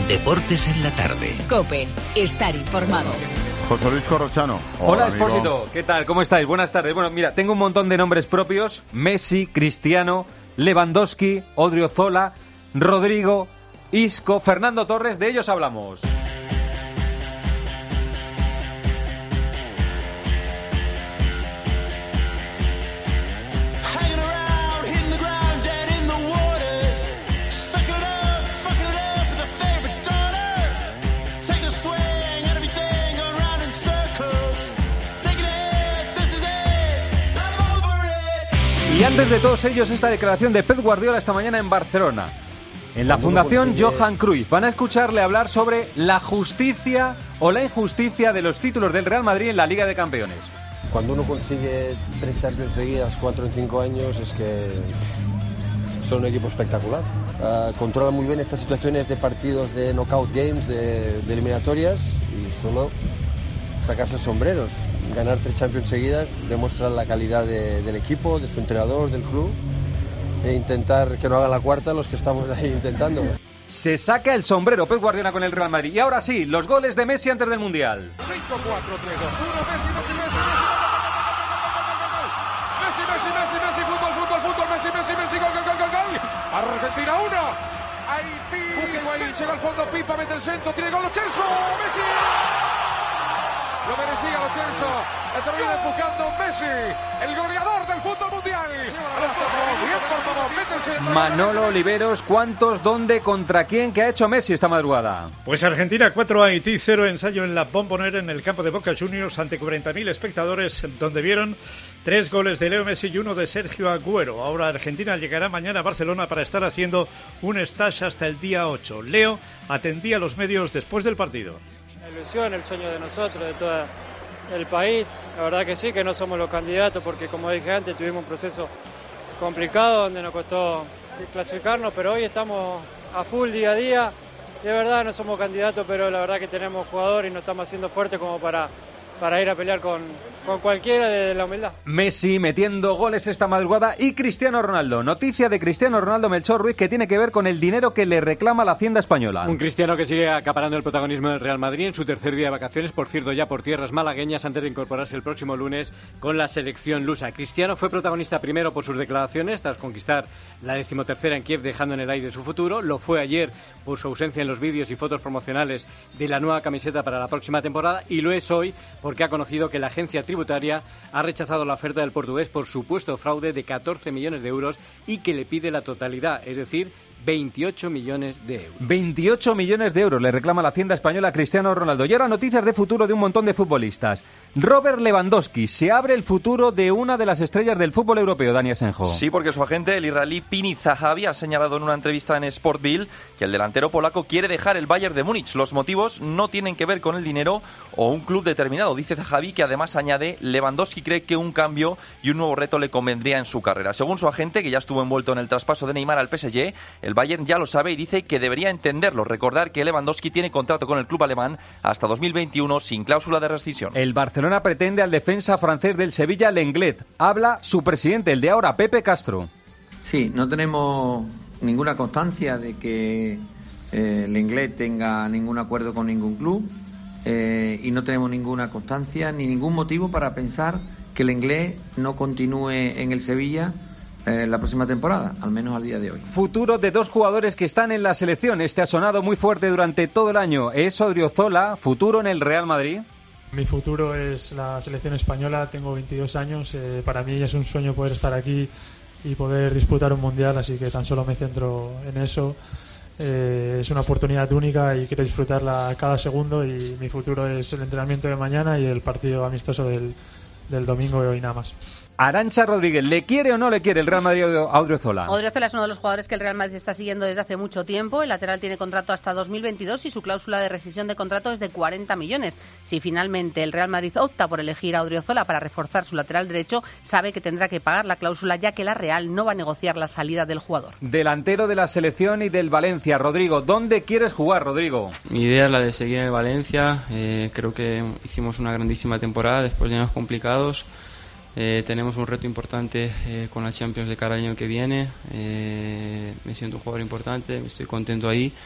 Deportes en la tarde. COPE. Estar informado. José Luis Corrochano. Hola, Expósito. ¿Qué tal? ¿Cómo estáis? Buenas tardes. Bueno, mira, tengo un montón de nombres propios. Messi, Cristiano, Lewandowski, Odriozola, Rodrigo, Isco, Fernando Torres. De ellos hablamos. Y antes de todos ellos, esta declaración de Pep Guardiola esta mañana en Barcelona. En la Fundación Johan Cruyff van a escucharle hablar sobre la justicia o la injusticia de los títulos del Real Madrid en la Liga de Campeones. Cuando uno consigue 3 Champions seguidas, 4 en 5 años, es que son un equipo espectacular. Controla muy bien estas situaciones de partidos de knockout games, de eliminatorias, y solo sacarse sombreros. Ganar 3 Champions seguidas demuestra la calidad del equipo, de su entrenador, del club, e intentar que no hagan la cuarta los que estamos ahí intentando. Se saca el sombrero Pep Guardiola con el Real Madrid. Y ahora sí, los goles de Messi antes del Mundial. 5-4-3-2-1, Messi, fútbol, Messi, gol. Argentina 1, Haití, llega al fondo, Pipa, mete el centro, tiene gol, Lo Celso, Messi. Lo merecía Lo Celso, le termina empujando Messi, el goleador del fútbol mundial. Manolo Oliveros, ¿cuántos, dónde, contra quién? ¿Qué ha hecho Messi esta madrugada? Pues Argentina 4, Haití 0, ensayo en la Bombonera en el campo de Boca Juniors ante 40.000 espectadores, donde vieron 3 goles de Leo Messi y 1 de Sergio Agüero. Ahora Argentina llegará mañana a Barcelona para estar haciendo un stage hasta el día 8. Leo atendía a los medios después del partido. La ilusión, el sueño de nosotros, de todo el país. La verdad que sí, que no somos los candidatos porque, como dije antes, tuvimos un proceso complicado donde nos costó clasificarnos, pero hoy estamos a full día a día. De verdad no somos candidatos, pero la verdad que tenemos jugadores y nos estamos haciendo fuertes como para ir a pelear con cualquiera de la humildad. Messi metiendo goles esta madrugada y Cristiano Ronaldo. Noticia de Cristiano Ronaldo, Melchor Ruiz, que tiene que ver con el dinero que le reclama la Hacienda española. Un Cristiano que sigue acaparando el protagonismo del Real Madrid en su tercer día de vacaciones, por cierto, ya por tierras malagueñas, antes de incorporarse el próximo lunes con la selección lusa. Cristiano fue protagonista primero por sus declaraciones tras conquistar la 13ª en Kiev, dejando en el aire su futuro. Lo fue ayer por su ausencia en los vídeos y fotos promocionales de la nueva camiseta para la próxima temporada, y lo es hoy porque ha conocido que la agencia tributaria ha rechazado la oferta del portugués por supuesto fraude de 14 millones de euros y que le pide la totalidad, es decir, 28 millones de euros. 28 millones de euros le reclama la Hacienda española a Cristiano Ronaldo. Y ahora noticias de futuro de un montón de futbolistas. Robert Lewandowski, se abre el futuro de una de las estrellas del fútbol europeo, Dani Asenjo. Sí, porque su agente, el israelí Pini Zahavi, ha señalado en una entrevista en Sportbild que el delantero polaco quiere dejar el Bayern de Múnich. Los motivos no tienen que ver con el dinero o un club determinado. Dice Zahavi, que además añade, Lewandowski cree que un cambio y un nuevo reto le convendría en su carrera. Según su agente, que ya estuvo envuelto en el traspaso de Neymar al PSG, el Bayern ya lo sabe y dice que debería entenderlo. Recordar que Lewandowski tiene contrato con el club alemán hasta 2021 sin cláusula de rescisión. El Barcelona pretende al defensa francés del Sevilla, Lenglet. Habla su presidente, el de ahora, Pepe Castro. Sí, no tenemos ninguna constancia de que Lenglet tenga ningún acuerdo con ningún club y no tenemos ninguna constancia ni ningún motivo para pensar que Lenglet no continúe en el Sevilla la próxima temporada, al menos al día de hoy. Futuro de 2 jugadores que están en la selección. Este ha sonado muy fuerte durante todo el año. Es Odriozola, futuro en el Real Madrid. Mi futuro es la selección española, tengo 22 años, para mí es un sueño poder estar aquí y poder disputar un mundial, así que tan solo me centro en eso. Es una oportunidad única y quiero disfrutarla cada segundo, y mi futuro es el entrenamiento de mañana y el partido amistoso del domingo y nada más. Arantxa Rodríguez, ¿le quiere o no le quiere el Real Madrid a Odriozola? Odriozola es uno de los jugadores que el Real Madrid está siguiendo desde hace mucho tiempo. El lateral tiene contrato hasta 2022 y su cláusula de rescisión de contrato es de 40 millones. Si finalmente el Real Madrid opta por elegir a Odriozola para reforzar su lateral derecho, sabe que tendrá que pagar la cláusula, ya que la Real no va a negociar la salida del jugador. Delantero de la selección y del Valencia, Rodrigo. ¿Dónde quieres jugar, Rodrigo? Mi idea es la de seguir en el Valencia. Creo que hicimos una grandísima temporada después de años complicados. Tenemos un reto importante con la Champions de cara al año que viene. Me siento un jugador importante, me estoy contento ahí,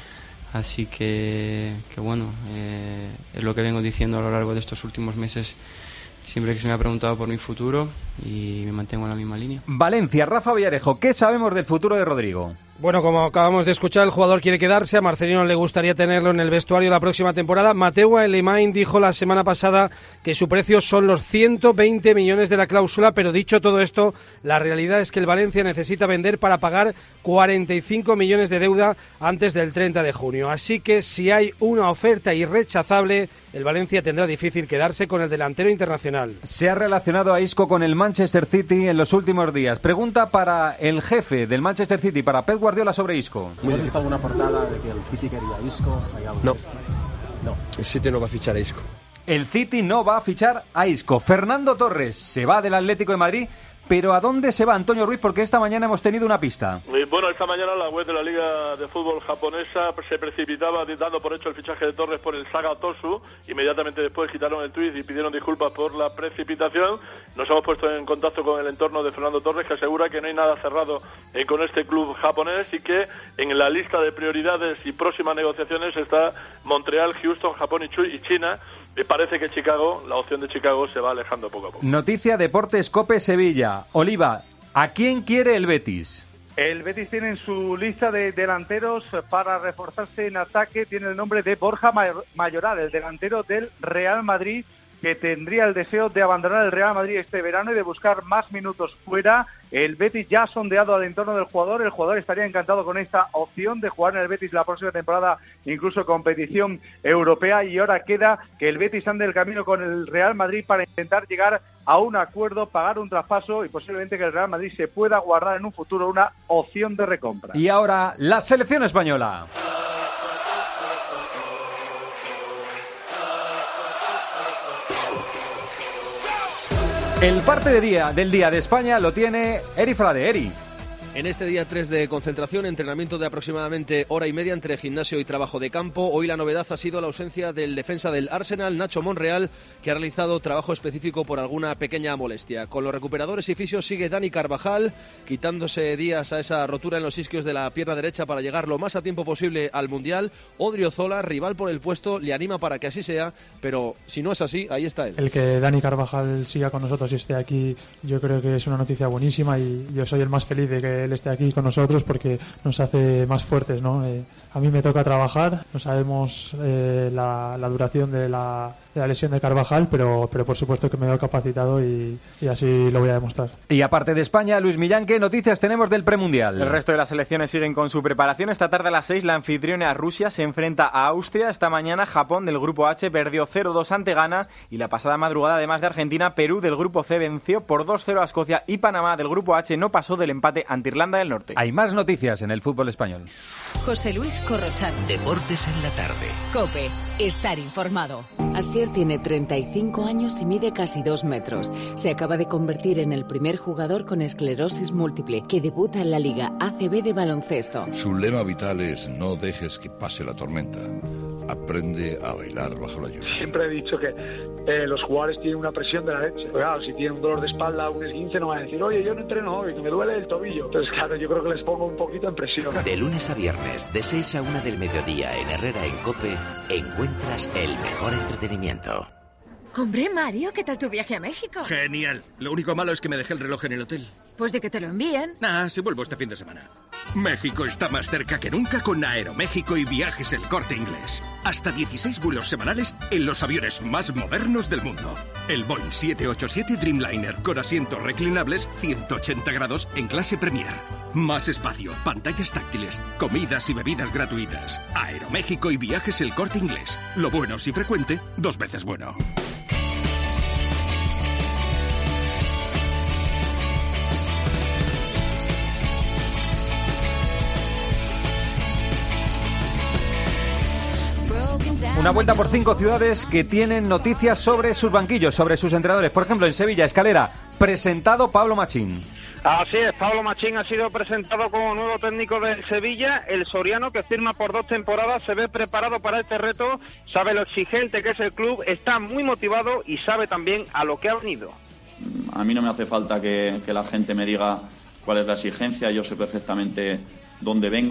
Así que bueno, es lo que vengo diciendo a lo largo de estos últimos meses, siempre que se me ha preguntado por mi futuro, y me mantengo en la misma línea. Valencia, Rafa Villarejo, ¿qué sabemos del futuro de Rodrigo? Bueno, como acabamos de escuchar, el jugador quiere quedarse. A Marcelino le gustaría tenerlo en el vestuario la próxima temporada. Mateu Alemany dijo la semana pasada que su precio son los 120 millones de la cláusula, pero dicho todo esto, la realidad es que el Valencia necesita vender para pagar 45 millones de deuda antes del 30 de junio. Así que si hay una oferta irrechazable, el Valencia tendrá difícil quedarse con el delantero internacional. Se ha relacionado a Isco con el Manchester City en los últimos días. Pregunta para el jefe del Manchester City, para Pep Guardiola, sobre Isco. ¿Has visto alguna portada de que el City quería a Isco? No, el City no va a fichar a Isco. El City no va a fichar a Isco. Fernando Torres se va del Atlético de Madrid. Pero ¿a dónde se va Antonio Ruiz? Porque esta mañana hemos tenido una pista. Bueno, esta mañana la web de la Liga de Fútbol japonesa se precipitaba dando por hecho el fichaje de Torres por el Saga Tosu. Inmediatamente después quitaron el tuit y pidieron disculpas por la precipitación. Nos hemos puesto en contacto con el entorno de Fernando Torres, que asegura que no hay nada cerrado con este club japonés y que en la lista de prioridades y próximas negociaciones está Montreal, Houston, Japón y China. Parece que Chicago, la opción de Chicago, se va alejando poco a poco. Noticia Deportes Cope Sevilla. Oliva, ¿a quién quiere el Betis? El Betis tiene en su lista de delanteros para reforzarse en ataque, tiene el nombre de Borja Mayoral, el delantero del Real Madrid, que tendría el deseo de abandonar el Real Madrid este verano y de buscar más minutos fuera. El Betis ya ha sondeado al entorno del jugador. El jugador estaría encantado con esta opción de jugar en el Betis la próxima temporada, incluso competición europea. Y ahora queda que el Betis ande el camino con el Real Madrid para intentar llegar a un acuerdo, pagar un traspaso y posiblemente que el Real Madrid se pueda guardar en un futuro una opción de recompra. Y ahora la selección española. El parte del día de España lo tiene Eri Frade. Eri. En este día 3 de concentración, entrenamiento de aproximadamente hora y media entre gimnasio y trabajo de campo. Hoy la novedad ha sido la ausencia del defensa del Arsenal, Nacho Monreal, que ha realizado trabajo específico por alguna pequeña molestia. Con los recuperadores y fisios sigue Dani Carvajal, quitándose días a esa rotura en los isquios de la pierna derecha para llegar lo más a tiempo posible al Mundial. Odriozola, rival por el puesto, le anima para que así sea, pero si no es así, ahí está él. El que Dani Carvajal siga con nosotros y esté aquí, yo creo que es una noticia buenísima y yo soy el más feliz de que él esté aquí con nosotros porque nos hace más fuertes, ¿no? A mí me toca trabajar, no sabemos la duración de la lesión de Carvajal, pero por supuesto que me veo capacitado y así lo voy a demostrar. Y aparte de España, Luis Millán, ¿qué noticias tenemos del premundial? El resto de las selecciones siguen con su preparación. Esta tarde a las 6 la anfitriona Rusia se enfrenta a Austria. Esta mañana Japón del grupo H perdió 0-2 ante Ghana y la pasada madrugada, además de Argentina, Perú del grupo C venció por 2-0 a Escocia y Panamá del grupo H no pasó del empate ante Irlanda del Norte. Hay más noticias en el fútbol español. José Luis Corrochano. Deportes en la tarde. COPE. Estar informado. Asier tiene 35 años y mide casi 2 metros. Se acaba de convertir en el primer jugador con esclerosis múltiple que debuta en la Liga ACB de baloncesto. Su lema vital es: no dejes que pase la tormenta. Aprende a bailar bajo la lluvia. Siempre he dicho que los jugadores tienen una presión de la leche. Pero claro, si tienen un dolor de espalda, un esguince, no van a decir, oye, yo no entreno hoy, que me duele el tobillo. Entonces, claro, yo creo que les pongo un poquito en presión. De lunes a viernes, de 6 a 1 del mediodía en Herrera en COPE, encuentras el mejor entretenimiento. Hombre, Mario, ¿qué tal tu viaje a México? Genial. Lo único malo es que me dejé el reloj en el hotel. Pues de que te lo envíen. Si vuelvo este fin de semana. México está más cerca que nunca con Aeroméxico y Viajes El Corte Inglés. Hasta 16 vuelos semanales en los aviones más modernos del mundo. El Boeing 787 Dreamliner con asientos reclinables 180 grados en clase Premier. Más espacio, pantallas táctiles, comidas y bebidas gratuitas. Aeroméxico y Viajes El Corte Inglés. Lo bueno si frecuente, 2 veces bueno. Una vuelta por 5 ciudades que tienen noticias sobre sus banquillos, sobre sus entrenadores. Por ejemplo, en Sevilla, Escalera, presentado Pablo Machín. Así es, Pablo Machín ha sido presentado como nuevo técnico del Sevilla. El soriano, que firma por 2 temporadas, se ve preparado para este reto, sabe lo exigente que es el club, está muy motivado y sabe también a lo que ha venido. A mí no me hace falta que la gente me diga cuál es la exigencia, yo sé perfectamente dónde vengo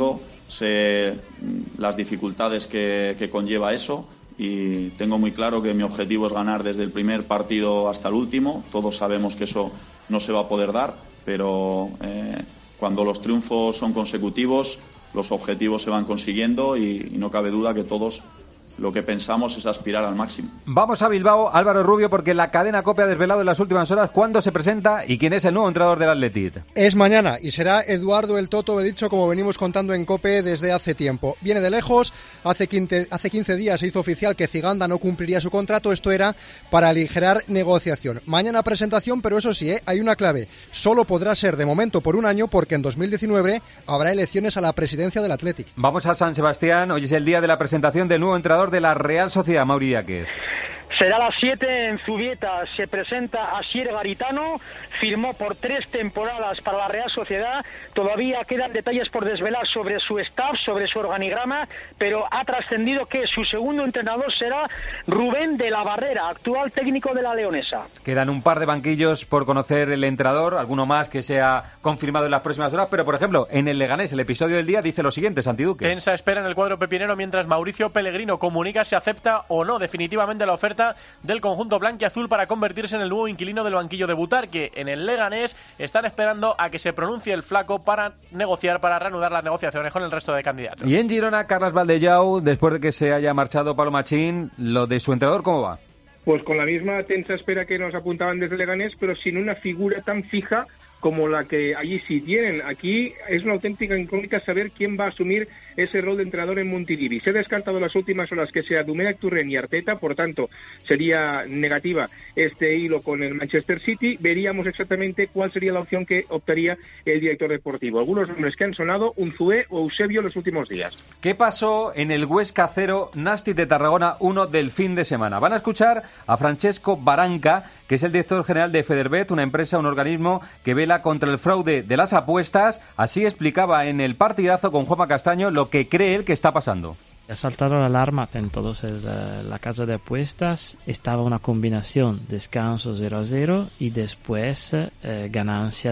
sé las dificultades que conlleva eso y tengo muy claro que mi objetivo es ganar desde el primer partido hasta el último. Todos sabemos que eso no se va a poder dar, pero cuando los triunfos son consecutivos, los objetivos se van consiguiendo y no cabe duda que todos lo que pensamos es aspirar al máximo. Vamos a Bilbao, Álvaro Rubio, porque la cadena COPE ha desvelado en las últimas horas cuándo se presenta y quién es el nuevo entrenador del Athletic. Es mañana y será Eduardo el Toto Bedicho, como venimos contando en COPE desde hace tiempo. Viene de lejos, hace 15 días se hizo oficial que Ziganda no cumpliría su contrato, esto era para aligerar negociación. Mañana presentación, pero eso sí, hay una clave, solo podrá ser de momento por un año porque en 2019 habrá elecciones a la presidencia del Athletic. Vamos a San Sebastián, hoy es el día de la presentación del nuevo entrenador de la Real Sociedad, Mauri Díaz. Será a las 7 en Zubieta, se presenta Asier Garitano, firmó por 3 temporadas para la Real Sociedad, todavía quedan detalles por desvelar sobre su staff, sobre su organigrama, pero ha trascendido que su segundo entrenador será Rubén de la Barrera, actual técnico de la Leonesa. Quedan un par de banquillos por conocer el entrenador, alguno más que sea confirmado en las próximas horas, pero por ejemplo, en el Leganés, el episodio del día dice lo siguiente, Santi Duque. Tensa espera en el cuadro pepinero mientras Mauricio Pellegrino comunica si acepta o no definitivamente la oferta del conjunto blanquiazul para convertirse en el nuevo inquilino del banquillo de Butarque. En el Leganés están esperando a que se pronuncie el flaco para negociar, para reanudar las negociaciones con el resto de candidatos. Y en Girona, Carles Valdellau, después de que se haya marchado Pablo Machín, lo de su entrenador, ¿cómo va? Pues con la misma tensa espera que nos apuntaban desde Leganés, pero sin una figura tan fija como la que allí sí tienen. Aquí es una auténtica incógnita saber quién va a asumir ese rol de entrenador en Montilivi. Se ha descartado en las últimas horas que sea Domènec Torrent y Arteta, por tanto sería negativa este hilo con el Manchester City. Veríamos exactamente cuál sería la opción que optaría el director deportivo. Algunos nombres que han sonado, Unzué o Eusebio, los últimos días. ¿Qué pasó en el Huesca 0, Nástic de Tarragona 1 del fin de semana? Van a escuchar a Francesco Baranca, que es el director general de Federbet, una empresa, un organismo que vela contra el fraude de las apuestas. Así explicaba en el partidazo con Juanma Castaño lo que cree él que está pasando. Ha saltado la alarma en todos la casa de apuestas. Estaba una combinación descanso 0-0 y después ganancia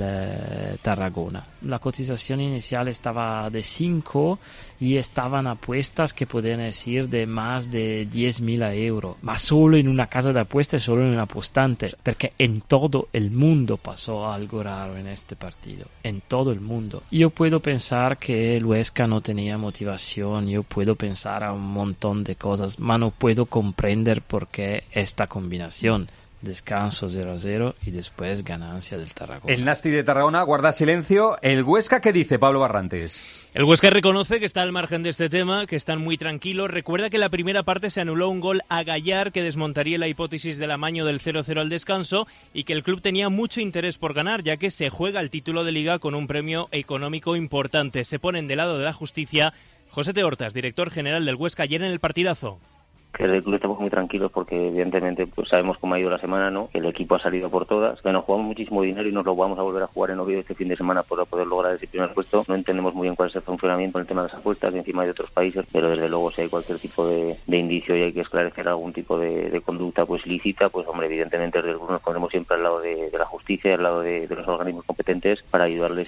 del Tarragona. La cotización inicial estaba de 5 y estaban apuestas que podían decir de más de 10.000 euros. Ma solo en una casa de apuestas, solo en un apostante. Porque en todo el mundo pasó algo raro en este partido. En todo el mundo. Yo puedo pensar que el Huesca no tenía motivación. Yo puedo pensar a un montón de cosas, pero no puedo comprender por qué esta combinación. Descanso 0-0 y después ganancia del Tarragona. El Nástic de Tarragona guarda silencio. ¿El Huesca qué dice, Pablo Barrantes? El Huesca reconoce que está al margen de este tema, que están muy tranquilos. Recuerda que en la primera parte se anuló un gol a Gallar que desmontaría la hipótesis del amaño del 0-0 al descanso y que el club tenía mucho interés por ganar, ya que se juega el título de Liga con un premio económico importante. Se ponen del lado de la justicia. José Teortas, director general del Huesca, ayer en el partidazo. Que el club estamos muy tranquilos porque evidentemente pues sabemos cómo ha ido la semana, ¿no? El equipo ha salido por todas, que nos jugamos muchísimo dinero y nos lo vamos a volver a jugar en Oviedo este fin de semana para poder lograr ese primer puesto. No entendemos muy bien cuál es el funcionamiento en el tema de las apuestas, encima de otros países, pero desde luego si hay cualquier tipo de indicio y hay que esclarecer algún tipo de conducta pues ilícita, pues hombre, evidentemente desde el club nos ponemos siempre al lado de la justicia, al lado de los organismos competentes para ayudarles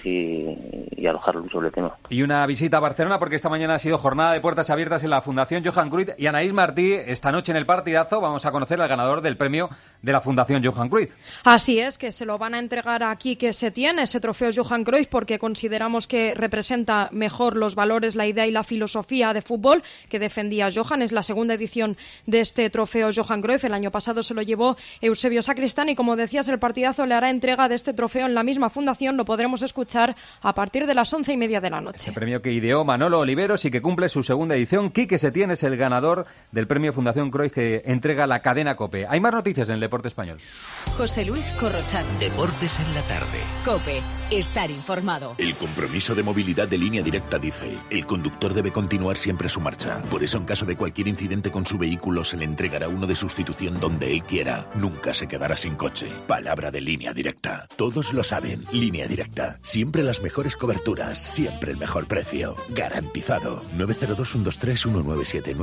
y alojarlos sobre el tema. Y una visita a Barcelona porque esta mañana ha sido jornada de puertas abiertas en la Fundación Johan Cruyff y Anaís Martí. Esta noche en el partidazo vamos a conocer al ganador del premio de la Fundación Johan Cruyff. Así es, que se lo van a entregar a Quique Setién, ese trofeo Johan Cruyff, porque consideramos que representa mejor los valores, la idea y la filosofía de fútbol que defendía Johan. Es la segunda edición de este trofeo Johan Cruyff. El año pasado se lo llevó Eusebio Sacristán y, como decías, el partidazo le hará entrega de este trofeo en la misma fundación. Lo podremos escuchar a partir de las 11:30 de la noche. El premio que ideó Manolo Oliveros y que cumple su segunda edición. Quique Setién es el ganador del premio Fundación Cruyff que entrega la cadena COPE. Hay más noticias en el deporte español. José Luis Corrochano. Deportes en la tarde. COPE. Estar informado. El compromiso de movilidad de Línea Directa dice: el conductor debe continuar siempre su marcha. Por eso, en caso de cualquier incidente con su vehículo, se le entregará uno de sustitución donde él quiera. Nunca se quedará sin coche. Palabra de Línea Directa. Todos lo saben. Línea Directa. Siempre las mejores coberturas. Siempre el mejor precio. Garantizado. 902-123-197.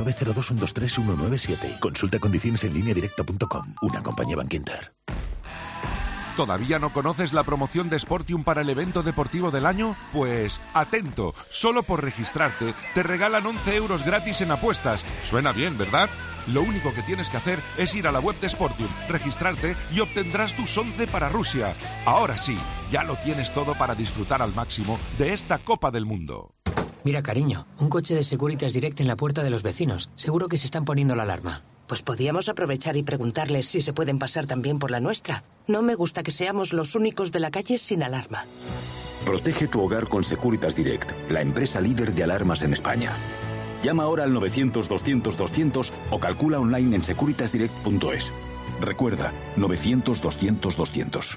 902-123-197. Consulta condiciones en lineadirecta.com. Una compañía Bankinter. ¿Todavía no conoces la promoción de Sportium para el evento deportivo del año? Pues atento, solo por registrarte te regalan 11 euros gratis en apuestas. Suena bien, ¿verdad? Lo único que tienes que hacer es ir a la web de Sportium, registrarte y obtendrás tus 11 para Rusia. Ahora sí, ya lo tienes todo para disfrutar al máximo de esta Copa del Mundo. Mira, cariño, un coche de Securitas Direct en la puerta de los vecinos. Seguro que se están poniendo la alarma. Pues podíamos aprovechar y preguntarles si se pueden pasar también por la nuestra. No me gusta que seamos los únicos de la calle sin alarma. Protege tu hogar con Securitas Direct, la empresa líder de alarmas en España. Llama ahora al 900-200-200 o calcula online en securitasdirect.es. Recuerda, 900-200-200.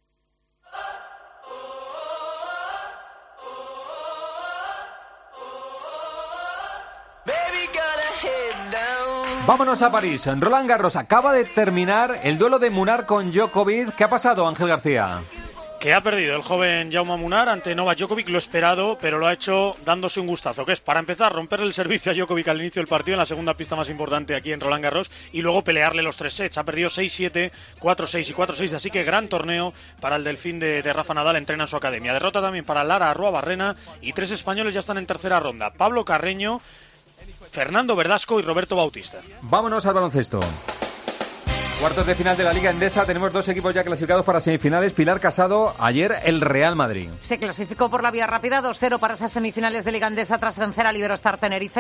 Vámonos a París. Roland Garros acaba de terminar el duelo de Munar con Djokovic. ¿Qué ha pasado, Ángel García? Que ha perdido el joven Jaume Munar ante Novak Djokovic, lo esperado, pero lo ha hecho dándose un gustazo, que es, para empezar, romperle el servicio a Djokovic al inicio del partido en la segunda pista más importante aquí en Roland Garros y luego pelearle los 3 sets. Ha perdido 6-7, 4-6 y 4-6, así que gran torneo para el delfín de Rafa Nadal, entrena en su academia. Derrota también para Lara Arruabarrena y 3 españoles ya están en tercera ronda. Pablo Carreño, Fernando Verdasco y Roberto Bautista. Vámonos al baloncesto. Cuartos de final de la Liga Endesa, tenemos 2 equipos ya clasificados para semifinales. Pilar Casado, ayer el Real Madrid. Se clasificó por la vía rápida 2-0 para esas semifinales de Liga Endesa tras vencer al Iberostar Tenerife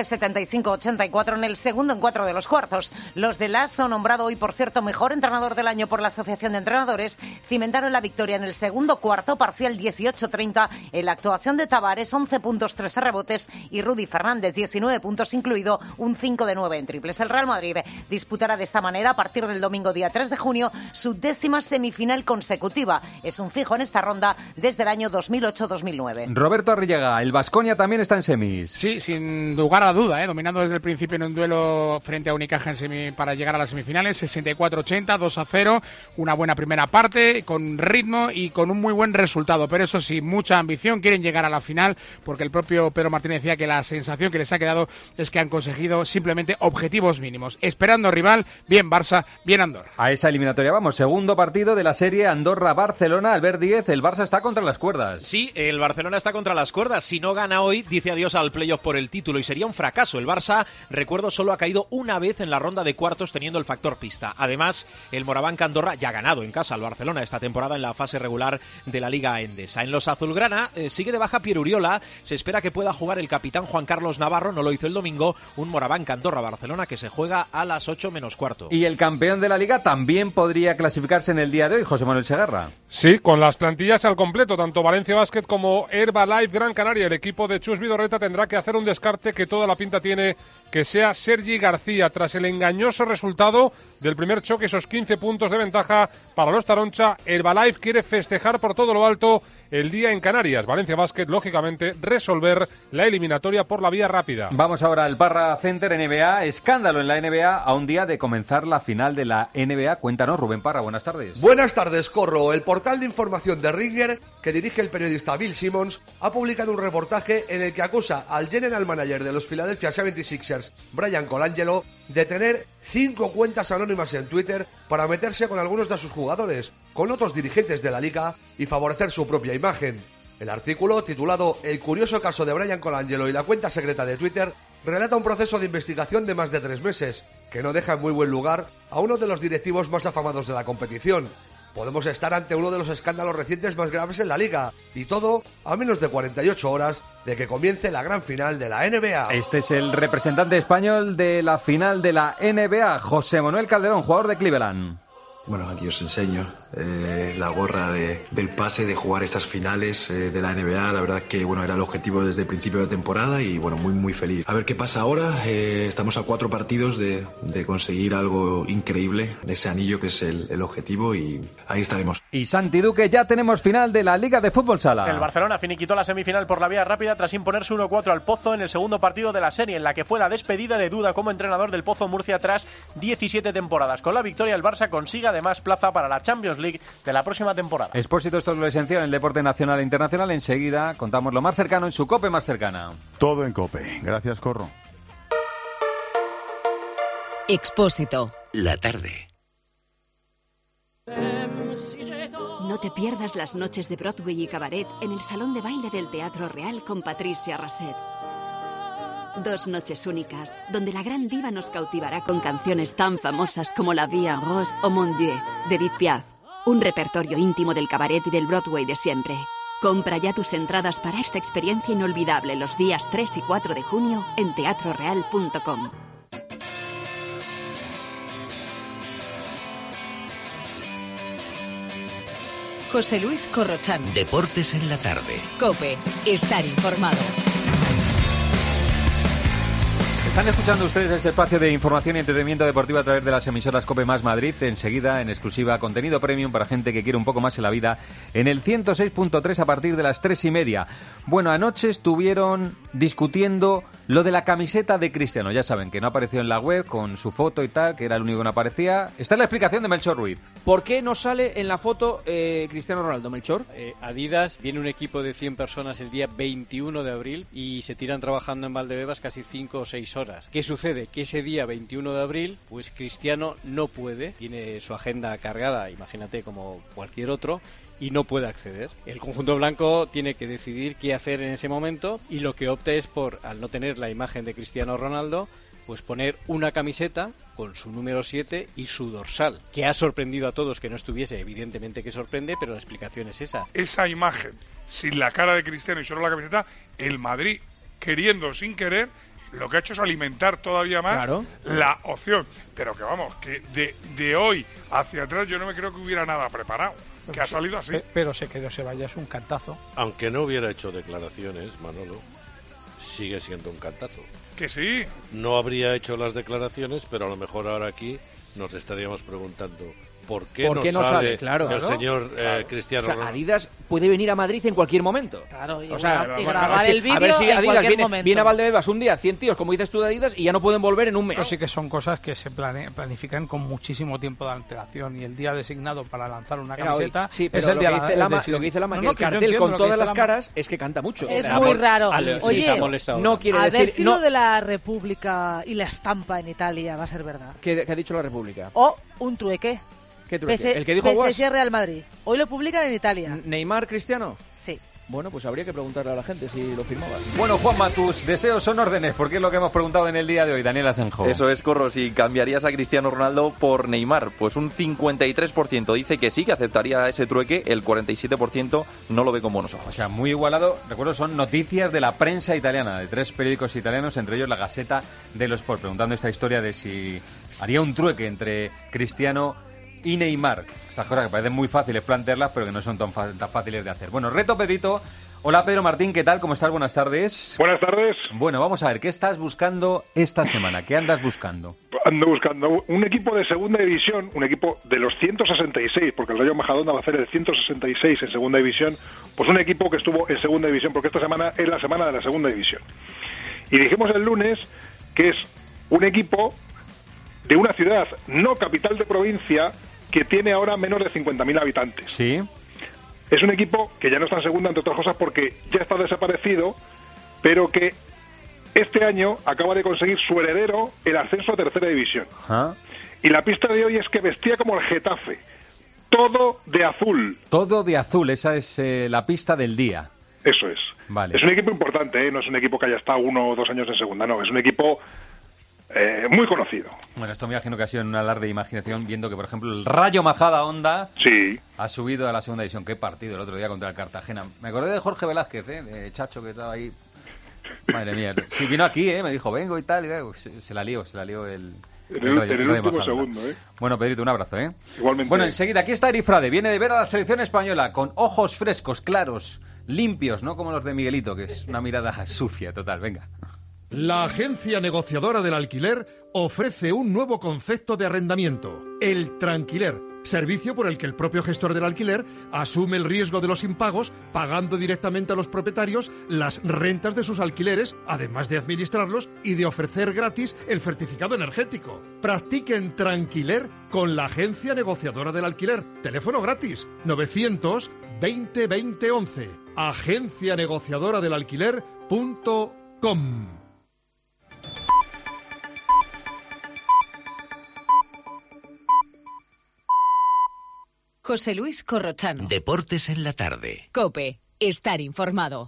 75-84 en el segundo encuentro de los cuartos. Los de Lasso, nombrado hoy por cierto mejor entrenador del año por la Asociación de Entrenadores, cimentaron la victoria en el segundo cuarto, parcial 18-30, en la actuación de Tavares, 11 puntos, 13 rebotes, y Rudy Fernández, 19 puntos, incluido un 5 de 9 en triples. El Real Madrid disputará de esta manera a partir del domingo día 3 de junio su 10ª semifinal consecutiva. Es un fijo en esta ronda desde el año 2008-2009. Roberto Arrillaga, el Baskonia también está en semis. Sí, sin lugar a duda, dominando desde el principio en un duelo frente a Unicaja para llegar a las semifinales, 64-80, 2-0, una buena primera parte, con ritmo y con un muy buen resultado, pero eso sí, mucha ambición, quieren llegar a la final, porque el propio Pedro Martínez decía que la sensación que les ha quedado es que han conseguido simplemente objetivos mínimos. Esperando rival, bien Barça, bien Andorra. A esa eliminatoria vamos, segundo partido de la serie Andorra-Barcelona. Albert Díez, el Barça está contra las cuerdas. Sí, el Barcelona está contra las cuerdas. Si no gana hoy, dice adiós al playoff por el título y sería un fracaso. El Barça, recuerdo, solo ha caído una vez en la ronda de cuartos teniendo el factor pista. Además, el Moraván Andorra ya ha ganado en casa al Barcelona esta temporada en la fase regular de la Liga Endesa. En los azulgrana sigue de baja Pierre Uriola. Se espera que pueda jugar el capitán Juan Carlos Navarro. No lo hizo el domingo. Un Moraván Andorra-Barcelona que se juega a las 8 menos cuarto. Y el campeón de la Liga también podría clasificarse en el día de hoy, José Manuel Segarra. Sí, con las plantillas al completo, tanto Valencia Basket como Herbalife Gran Canaria. El equipo de Chus Vidorreta tendrá que hacer un descarte que toda la pinta tiene que sea Sergi García, tras el engañoso resultado del primer choque, esos 15 puntos de ventaja para los Taroncha. Herbalife quiere festejar por todo lo alto el día en Canarias. Valencia Basket, lógicamente, resolver la eliminatoria por la vía rápida. Vamos ahora al Parra Center NBA. Escándalo en la NBA a un día de comenzar la final de la NBA. Cuéntanos, Rubén Parra, buenas tardes. Buenas tardes, Corro. El portal de información de Ringer, que dirige el periodista Bill Simmons, ha publicado un reportaje en el que acusa al general manager de los Philadelphia 76ers, Brian Colangelo, de tener 5 cuentas anónimas en Twitter para meterse con algunos de sus jugadores, con otros dirigentes de la liga y favorecer su propia imagen. El artículo, titulado El curioso caso de Brian Colangelo y la cuenta secreta de Twitter, relata un proceso de investigación de más de 3 meses, que no deja en muy buen lugar a uno de los directivos más afamados de la competición. Podemos estar ante uno de los escándalos recientes más graves en la liga, y todo a menos de 48 horas de que comience la gran final de la NBA. Este es el representante español de la final de la NBA, José Manuel Calderón, jugador de Cleveland. Bueno, aquí os enseño la gorra del pase de jugar estas finales de la NBA. La verdad que bueno, era el objetivo desde el principio de temporada y bueno, muy feliz. A ver qué pasa ahora. Estamos a 4 partidos de conseguir algo increíble, ese anillo que es el objetivo, y ahí estaremos. Y Santi Duque, ya tenemos final de la Liga de Fútbol Sala. El Barcelona finiquitó la semifinal por la vía rápida tras imponerse 1-4 al Pozo en el segundo partido de la serie, en la que fue la despedida de Duda como entrenador del Pozo Murcia tras 17 temporadas. Con la victoria, el Barça consigue además plaza para la Champions League de la próxima temporada. Expósito, esto es lo esencial en el deporte nacional e internacional. Enseguida contamos lo más cercano en su COPE más cercana. Todo en COPE. Gracias, Corro. Expósito. La tarde. No te pierdas las noches de Broadway y cabaret en el Salón de Baile del Teatro Real con Patricia Rasset. 2 noches únicas, donde la gran diva nos cautivará con canciones tan famosas como La Vie en Rose o Mon Dieu, de Edith Piaf. Un repertorio íntimo del cabaret y del Broadway de siempre. Compra ya tus entradas para esta experiencia inolvidable los días 3 y 4 de junio en teatroreal.com. José Luis Corrochano. Deportes en la tarde. COPE. Estar informado. Están escuchando ustedes este espacio de información y entretenimiento deportivo a través de las emisoras COPE más Madrid. Enseguida, en exclusiva, contenido premium para gente que quiere un poco más en la vida, en el 106.3 a partir de las 3:30. Bueno, anoche estuvieron discutiendo lo de la camiseta de Cristiano. Ya saben que no apareció en la web con su foto y tal, que era el único que no aparecía. Está la explicación de Melchor Ruiz. ¿Por qué no sale en la foto Cristiano Ronaldo, Melchor? Adidas, viene un equipo de 100 personas el día 21 de abril y se tiran trabajando en Valdebebas casi 5 o 6 horas. ¿Qué sucede? Que ese día 21 de abril, pues Cristiano no puede, tiene su agenda cargada, imagínate, como cualquier otro, y no puede acceder. El conjunto blanco tiene que decidir qué hacer en ese momento y lo que opta es por, al no tener la imagen de Cristiano Ronaldo, pues poner una camiseta con su número 7 y su dorsal, que ha sorprendido a todos que no estuviese, evidentemente que sorprende, pero la explicación es esa. Esa imagen, sin la cara de Cristiano y solo la camiseta, el Madrid, queriendo sin querer, lo que ha hecho es alimentar todavía más la opción. Pero que vamos, que de hoy hacia atrás yo no me creo que hubiera nada preparado, que ha salido así. Pero se quedó, se vaya, es un cantazo. Aunque no hubiera hecho declaraciones, Manolo, sigue siendo un cantazo. Que sí. No habría hecho las declaraciones, pero a lo mejor ahora aquí nos estaríamos preguntando ¿por qué no sale claro, el señor Cristiano Ronaldo? Adidas puede venir a Madrid en cualquier momento. Claro, y, o sea, y grabar el vídeo a ver si en Adidas cualquier momento. viene a Valdebebas un día, 100 tíos, como dices tú de Adidas, y ya no pueden volver en un mes. Pero sí que son cosas que se planifican con muchísimo tiempo de antelación, y el día designado para lanzar una camiseta sí, pero es el día lo que dice Lama, que el cartel con todas las caras es que canta mucho. Es muy raro. Oye, no quiere a decir... ver si lo de la República y la estampa en Italia va a ser verdad. ¿Qué ha dicho la República? O un trueque. ¿Qué trueque? ¿El que dijo Guas? PSG Real Madrid. Hoy lo publican en Italia. ¿Neymar Cristiano? Sí. Bueno, pues habría que preguntarle a la gente si lo firmaba. Bueno, Juanma, tus deseos son órdenes, porque es lo que hemos preguntado en el día de hoy, Daniel Asenjo. Eso es, Corro, si cambiarías a Cristiano Ronaldo por Neymar. Pues un 53% dice que sí, que aceptaría ese trueque, el 47% no lo ve con buenos ojos. O sea, muy igualado. Recuerdo, son noticias de la prensa italiana, de 3 periódicos italianos, entre ellos la Gazzetta dello Sport, preguntando esta historia de si haría un trueque entre Cristiano y Neymar. Estas cosas que parecen muy fáciles plantearlas, pero que no son tan fáciles de hacer. Bueno, reto Pedrito. Hola Pedro Martín, ¿qué tal? ¿Cómo estás? Buenas tardes. Buenas tardes. Bueno, vamos a ver, ¿qué estás buscando esta semana? ¿Qué andas buscando? Ando buscando un equipo de segunda división, un equipo de los 166, porque el Rayo Majadahonda va a hacer el 166 en segunda división, pues un equipo que estuvo en segunda división, porque esta semana es la semana de la segunda división. Y dijimos el lunes que es un equipo de una ciudad no capital de provincia que tiene ahora menos de 50.000 habitantes. Sí. Es un equipo que ya no está en segunda, entre otras cosas, porque ya está desaparecido, pero que este año acaba de conseguir su heredero el ascenso a tercera división. ¿Ah? Y la pista de hoy es que vestía como el Getafe, todo de azul. Todo de azul, esa es la pista del día. Eso es. Vale. Es un equipo importante, no es un equipo que haya estado 1 o 2 años en segunda, no, es un equipo muy conocido. Bueno, esto me imagino que ha sido un alarde de imaginación, viendo que, por ejemplo, el Rayo Majadahonda ha subido a la segunda división. Qué partido el otro día contra el Cartagena. Me acordé de Jorge Velázquez, de Chacho, que estaba ahí. Madre mía. Sí, vino aquí, me dijo, vengo y tal, y se la lió el Rayo último segundo, Bueno, Pedrito, un abrazo, Igualmente. Bueno, enseguida, aquí está Eri Frade, viene de ver a la selección española con ojos frescos, claros, limpios, no como los de Miguelito, que es una mirada sucia, total, venga. La agencia negociadora del alquiler ofrece un nuevo concepto de arrendamiento, el tranquiler, servicio por el que el propio gestor del alquiler asume el riesgo de los impagos, pagando directamente a los propietarios las rentas de sus alquileres, además de administrarlos y de ofrecer gratis el certificado energético. Practiquen tranquiler con la agencia negociadora del alquiler. Teléfono gratis, 900 20 20 11. agencianegociadoradelalquiler.com. José Luis Corrochano. Deportes en la tarde. COPE. Estar informado.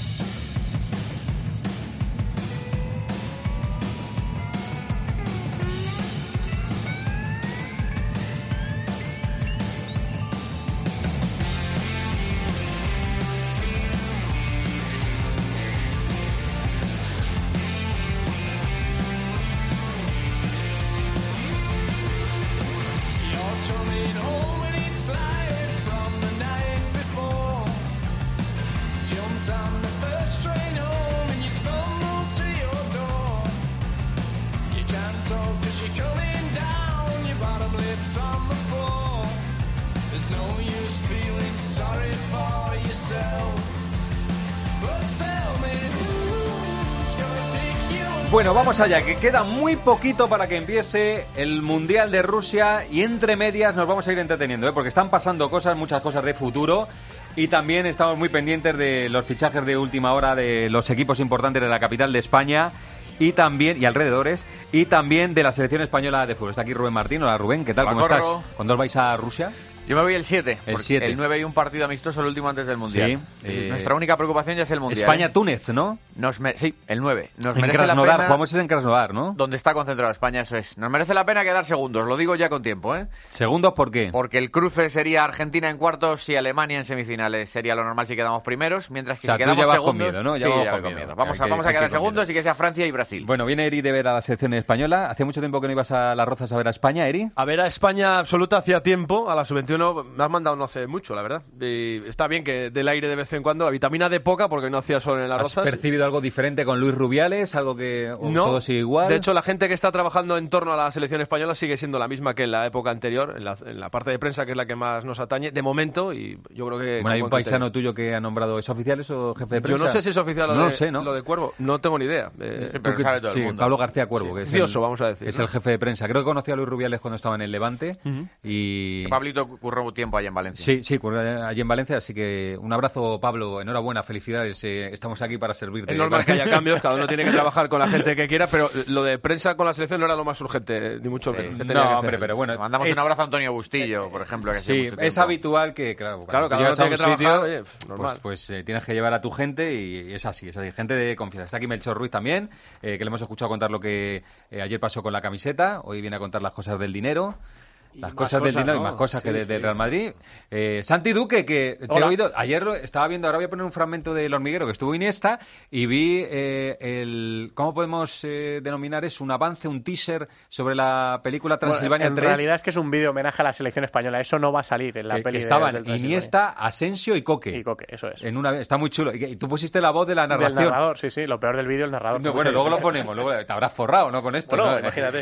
Bueno, vamos allá, que queda muy poquito para que empiece el Mundial de Rusia y entre medias nos vamos a ir entreteniendo, porque están pasando cosas, muchas cosas de futuro y también estamos muy pendientes de los fichajes de última hora de los equipos importantes de la capital de España y también, y alrededores, y también de la selección española de fútbol. Está aquí Rubén Martín. Hola Rubén, ¿qué tal? Hola, ¿Cómo Corro. estás? ¿Cuándo os vais a Rusia? Yo me voy el 7, El 9 y un partido amistoso, el último antes del Mundial. Sí, Nuestra única preocupación ya es el Mundial. España-Túnez, ¿no? Sí, el 9. Nos en merece Krasnodar, la pena, jugamos en Krasnodar, ¿no? donde está concentrado España, eso es. Nos merece la pena quedar segundos, lo digo ya con tiempo, ¿eh? ¿Segundos por qué? Porque el cruce sería Argentina en cuartos y Alemania en semifinales. Sería lo normal si quedamos primeros, mientras que O sea, si quedamos tú ya vas segundos... con miedo, ¿no? Ya sí, vamos ya con voy con miedo. miedo. Vamos a quedar segundos y que sea Francia y Brasil. Bueno, viene Eri de ver a la selección española. ¿Hace mucho tiempo que no ibas a Las Rozas a ver a España, Eri? A ver a España absoluta hacía tiempo, a la sub-21 me has mandado no hace mucho, la verdad. Y está bien que del aire de vez en cuando, la vitamina D poca porque no hacía sol en Las Rozas. ¿Has percibido algo diferente con Luis Rubiales? ¿Algo que no, todo sigue igual? De hecho, la gente que está trabajando en torno a la selección española sigue siendo la misma que en la época anterior, en la parte de prensa, que es la que más nos atañe, de momento, y yo creo que... Bueno, hay un paisano tuyo que ha nombrado, ¿es oficial eso, jefe de prensa? Yo no sé si es oficial no lo sé, ¿no? lo de Cuervo, no tengo ni idea. Pero sabe todo el mundo. Pablo García Cuervo, que es precioso, vamos a decir. Es el jefe de prensa. Creo que conocí a Luis Rubiales cuando estaba en el Levante. Y Pablito curró tiempo allí en Valencia. Sí, curró allí en Valencia, así que un abrazo, Pablo, enhorabuena, felicidades, estamos aquí para servirte. Es normal que haya cambios, cada uno tiene que trabajar con la gente que quiera, pero lo de prensa con la selección no era lo más urgente, ni mucho menos. No, hombre, pero bueno. Mandamos un abrazo a Antonio Bustillo, por ejemplo. Que sí, es habitual que, claro, cada uno tiene que trabajar, normal. Pues tienes que llevar a tu gente y es así, gente de confianza. Está aquí Melchor Ruiz también, que le hemos escuchado contar lo que ayer pasó con la camiseta, hoy viene a contar las cosas del dinero. Las cosas del dinero, ¿no? Y más cosas que del Real Madrid. Santi Duque, que te he oído, ayer estaba viendo, ahora voy a poner un fragmento del Hormiguero, que estuvo Iniesta, y vi ¿cómo podemos denominar eso? Un avance, un teaser sobre la película Transilvania 3. En realidad es que es un vídeo homenaje a la selección española, eso no va a salir en la peli. Estaban Iniesta, Asensio y Coque. Y Coque, eso es. Está muy chulo. Y tú pusiste la voz de la narración. Del narrador, sí, lo peor del vídeo el narrador. No, bueno, luego lo ponemos, luego te habrás forrado, ¿no? Con esto. Bueno, ¿no? Imagínate.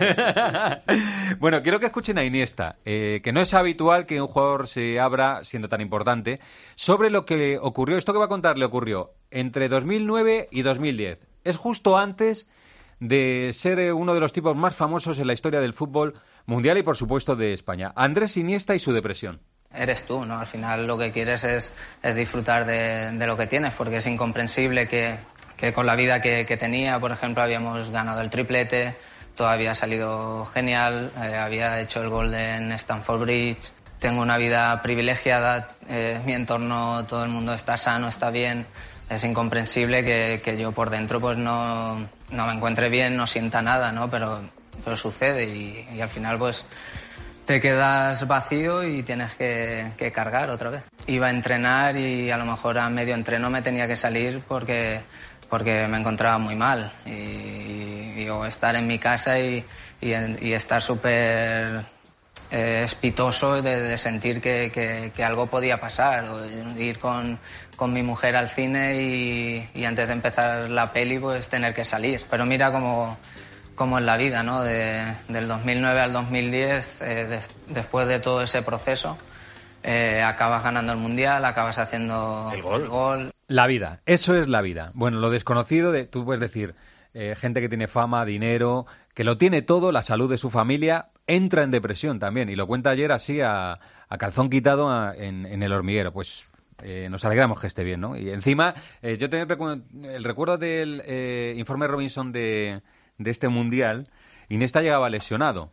Bueno, quiero que escuchen a Iniesta, que no es habitual que un jugador se abra, siendo tan importante, sobre lo que ocurrió. Esto que va a contar le ocurrió entre 2009 y 2010. Es justo antes de ser uno de los tipos más famosos en la historia del fútbol mundial y, por supuesto, de España. Andrés Iniesta y su depresión. Eres tú, ¿no? Al final lo que quieres es disfrutar de lo que tienes, porque es incomprensible que con la vida que tenía, por ejemplo, habíamos ganado el triplete, todo había salido genial, había hecho el gol en Stamford Bridge, tengo una vida privilegiada, mi entorno, todo el mundo está sano, está bien. Es incomprensible que yo por dentro pues no me encuentre bien, no sienta nada, ¿no? Pero sucede y al final pues te quedas vacío y tienes que cargar otra vez. Iba a entrenar y a lo mejor a medio entreno me tenía que salir porque me encontraba muy mal o estar en mi casa y estar súper espitoso de sentir que algo podía pasar, o ir con mi mujer al cine y antes de empezar la peli pues tener que salir. Pero mira cómo es la vida, ¿no? Del 2009 al 2010, después de todo ese proceso, acabas ganando el Mundial, acabas haciendo el gol. La vida, eso es la vida. Bueno, lo desconocido, tú puedes decir, gente que tiene fama, dinero, que lo tiene todo, la salud de su familia, entra en depresión también. Y lo cuenta ayer así a calzón quitado en el Hormiguero. Pues nos alegramos que esté bien, ¿no? Y encima, yo tengo el recuerdo del informe Robinson de este Mundial. Iniesta llegaba lesionado.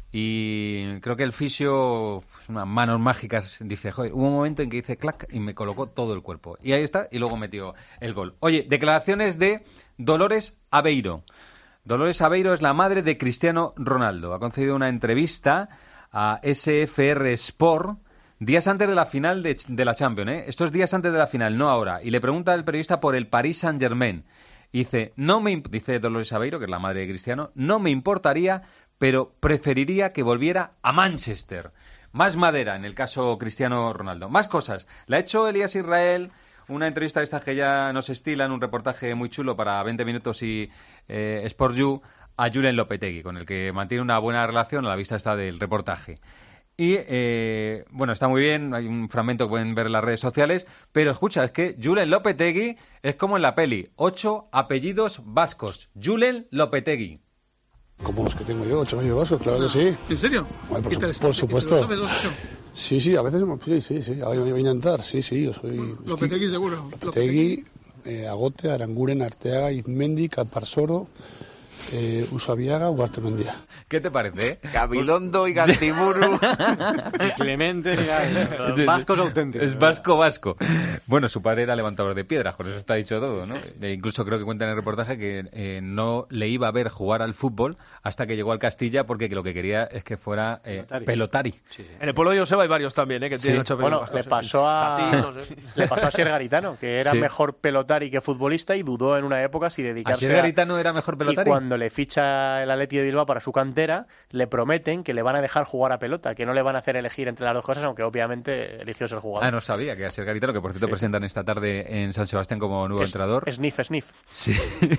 y creo que el fisio, unas manos mágicas, dice, joder, hubo un momento en que hice clac y me colocó todo el cuerpo. Y ahí está, y luego metió el gol. Oye, declaraciones de Dolores Aveiro. Dolores Aveiro es la madre de Cristiano Ronaldo. Ha concedido una entrevista a SFR Sport días antes de la final de la Champions, ¿eh? Estos días antes de la final, no ahora. Y le pregunta al periodista por el Paris Saint-Germain. Dice, dice Dolores Aveiro, que es la madre de Cristiano, no me importaría, pero preferiría que volviera a Manchester. Más madera en el caso Cristiano Ronaldo. Más cosas. La ha hecho Elías Israel, una entrevista de estas que ya nos estilan, un reportaje muy chulo para 20 minutos y Sport You, a Julen Lopetegui, con el que mantiene una buena relación a la vista está del reportaje. Y, bueno, está muy bien, hay un fragmento que pueden ver en las redes sociales, pero escucha, es que Julen Lopetegui es como en la peli, 8 apellidos vascos. Julen Lopetegui. Como los que tengo yo, 8 apellidos vascos, claro que sí. ¿En serio? Bueno, por supuesto. ¿Lo sabes los 8? Sí, a veces, sí, ahora me voy a intentar, sí, yo soy... Lopetegui seguro. Lopetegui, Agote, Aranguren, Arteaga, Izmendi, Calparsoro... Usabiaga, Ugarte Mendía. ¿Qué te parece? Gabilondo y Gantiburu. Clemente, vascos auténticos. Es vasco. Bueno, su padre era levantador de piedras, por eso está dicho todo, ¿no? Incluso creo que cuenta en el reportaje que no le iba a ver jugar al fútbol hasta que llegó al Castilla, porque lo que quería es que fuera pelotari. Sí. En el pueblo de Joseba hay varios también, que tienen 8 Bueno, le pasó a Asier Garitano, que era mejor pelotari que futbolista y dudó en una época si dedicarse ¿Asier Garitano era mejor pelotari? Y cuando le ficha el Atleti de Bilbao para su cantera, le prometen que le van a dejar jugar a pelota, que no le van a hacer elegir entre las dos cosas, aunque obviamente eligió ser jugador. No sabía que Asier Garitano, que por cierto presentan esta tarde en San Sebastián como nuevo entrenador. Sniff. Sí.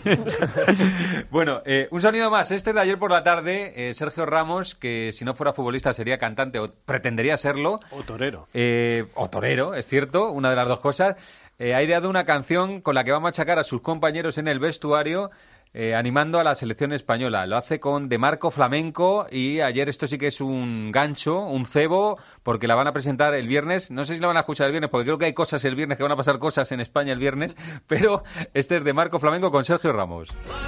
Bueno, un sonido más. Este de ayer por la tarde, Sergio Ramos, que si no fuera futbolista sería cantante o pretendería serlo. O torero. O torero, es cierto, una de las dos cosas. Ha ideado una canción con la que va a machacar a sus compañeros en el vestuario, animando a la selección española. Lo hace con De Marco Flamenco y ayer esto sí que es un gancho, un cebo, porque la van a presentar el viernes. No sé si la van a escuchar el viernes, porque creo que hay cosas el viernes, que van a pasar cosas en España el viernes, pero este es De Marco Flamenco con Sergio Ramos.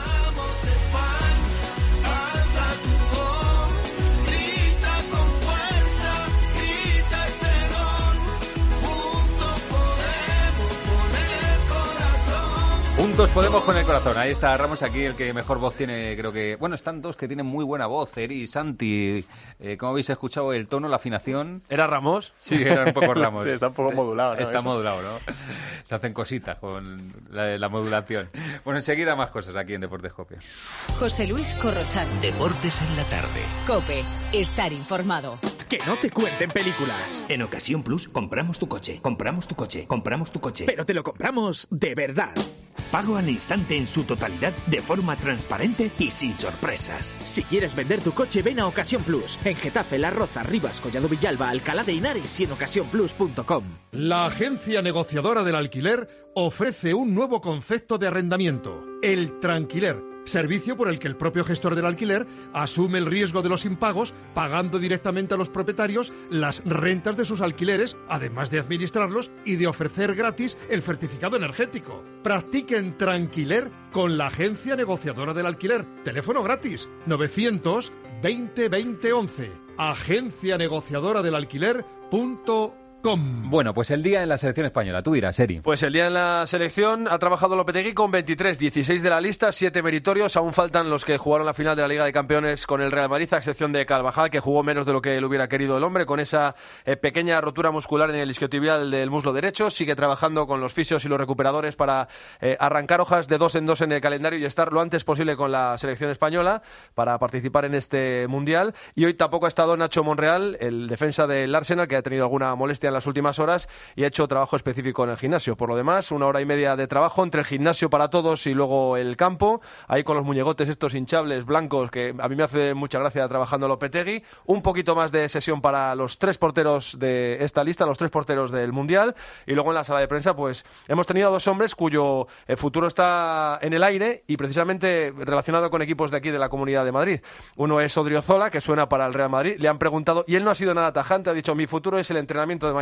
Juntos podemos con el corazón. Ahí está Ramos, aquí el que mejor voz tiene, creo que... Bueno, están dos que tienen muy buena voz, Eri y Santi. ¿Cómo habéis escuchado el tono, la afinación? ¿Era Ramos? Sí, era un poco Ramos. Sí, está un poco modulado, ¿no? Está modulado, ¿no? Se hacen cositas con la modulación. Bueno, enseguida más cosas aquí en Deportes COPE. José Luis Corrochano. Deportes en la tarde. COPE. Estar informado. Que no te cuenten películas. En Ocasión Plus compramos tu coche. Pero te lo compramos de verdad. Pago al instante en su totalidad, de forma transparente y sin sorpresas. Si quieres vender tu coche, ven a Ocasión Plus. En Getafe, La Roza, Rivas, Collado Villalba, Alcalá de Henares y en ocasiónplus.com. La agencia negociadora del alquiler ofrece un nuevo concepto de arrendamiento, el tranquiler. Servicio por el que el propio gestor del alquiler asume el riesgo de los impagos, pagando directamente a los propietarios las rentas de sus alquileres, además de administrarlos y de ofrecer gratis el certificado energético. Practiquen tranquiler con la agencia negociadora del alquiler. Teléfono gratis 900 20 20 11. Agencia negociadora del alquiler.com. Bueno, pues el día en la selección española, tú dirás, Eri. Pues el día en la selección ha trabajado Lopetegui con 23, 16 de la lista, 7 meritorios. Aún faltan los que jugaron la final de la Liga de Campeones con el Real Madrid, a excepción de Carvajal, que jugó menos de lo que él hubiera querido el hombre, con esa pequeña rotura muscular en el isquiotibial del muslo derecho. Sigue trabajando con los fisios y los recuperadores para arrancar hojas de 2 en 2 en el calendario y estar lo antes posible con la selección española para participar en este Mundial. Y hoy tampoco ha estado Nacho Monreal, el defensa del Arsenal, que ha tenido alguna molestia en las últimas horas y ha hecho trabajo específico en el gimnasio. Por lo demás, 1 hora y media de trabajo entre el gimnasio para todos y luego el campo, ahí con los muñegotes estos hinchables blancos que a mí me hace mucha gracia trabajando Lopetegui. Un poquito más de sesión para los 3 porteros de esta lista, los 3 porteros del Mundial, y luego en la sala de prensa pues hemos tenido a 2 hombres cuyo futuro está en el aire y precisamente relacionado con equipos de aquí de la Comunidad de Madrid. Uno es Odriozola, que suena para el Real Madrid. Le han preguntado y él no ha sido nada tajante, ha dicho: mi futuro es el entrenamiento de mañana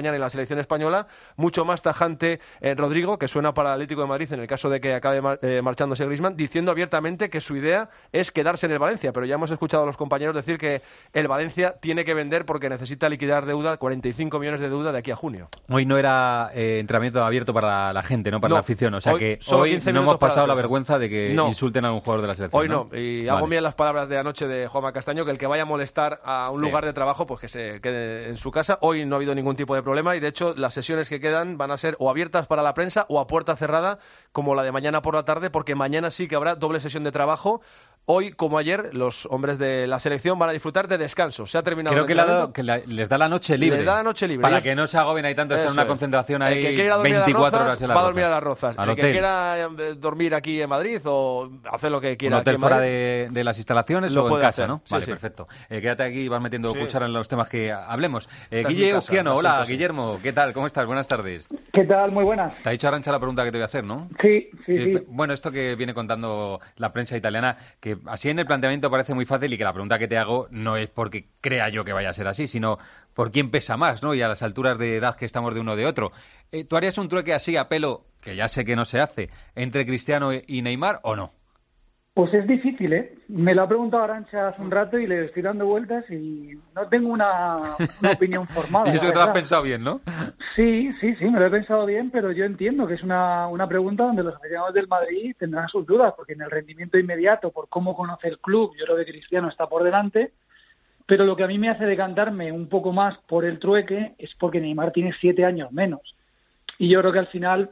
mañana en la selección española, mucho más tajante Rodrigo, que suena para el Atlético de Madrid en el caso de que acabe marchándose Griezmann, diciendo abiertamente que su idea es quedarse en el Valencia, pero ya hemos escuchado a los compañeros decir que el Valencia tiene que vender porque necesita liquidar deuda, 45 millones de deuda de aquí a junio. Hoy no era entrenamiento abierto para la gente, no para la afición, o sea que hoy no 15 hemos pasado la prensa. vergüenza de que insulten a un jugador de la selección. Hoy no, y hago bien las palabras de anoche de Juanma Castaño, que el que vaya a molestar a un lugar de trabajo, pues que se quede en su casa. Hoy no ha habido ningún tipo de problema y de hecho las sesiones que quedan van a ser o abiertas para la prensa o a puerta cerrada, como la de mañana por la tarde, porque mañana sí que habrá doble sesión de trabajo. Hoy, como ayer, los hombres de la selección van a disfrutar de descanso. Se ha terminado el entrenamiento. Creo que les da la noche libre. Les da la noche libre. Para que no se agoben ahí tanto, estar en una concentración ahí 24 horas en la va a dormir a las Rozas. Al el que hotel. quiera dormir aquí en Madrid o hacer lo que quiera. Un hotel aquí en fuera Madrid, de las instalaciones lo o en puede casa, hacer. ¿no? Sí, Vale, sí. perfecto. Quédate aquí y vas metiendo cuchara en los temas que hablemos. Está en Guille mi casa, Euskiano, lo hola, siento, sí. Guillermo, ¿qué tal? ¿Cómo estás? Buenas tardes. ¿Qué tal? Muy buenas. Te ha dicho Arantxa la pregunta que te voy a hacer, ¿no? Sí. Bueno, esto que viene contando la prensa italiana, que así en el planteamiento parece muy fácil y que la pregunta que te hago no es porque crea yo que vaya a ser así, sino por quién pesa más, ¿no? Y a las alturas de edad que estamos de uno de otro. ¿Tú harías un trueque así a pelo, que ya sé que no se hace, entre Cristiano y Neymar o no? Pues es difícil, ¿eh? Me lo ha preguntado Arantxa hace un rato y le estoy dando vueltas y no tengo una opinión formada. Y eso que te lo has pensado bien, ¿no? Sí, me lo he pensado bien, pero yo entiendo que es una pregunta donde los aficionados del Madrid tendrán sus dudas, porque en el rendimiento inmediato, por cómo conoce el club, yo creo que Cristiano está por delante, pero lo que a mí me hace decantarme un poco más por el trueque es porque Neymar tiene 7 años menos. Y yo creo que al final,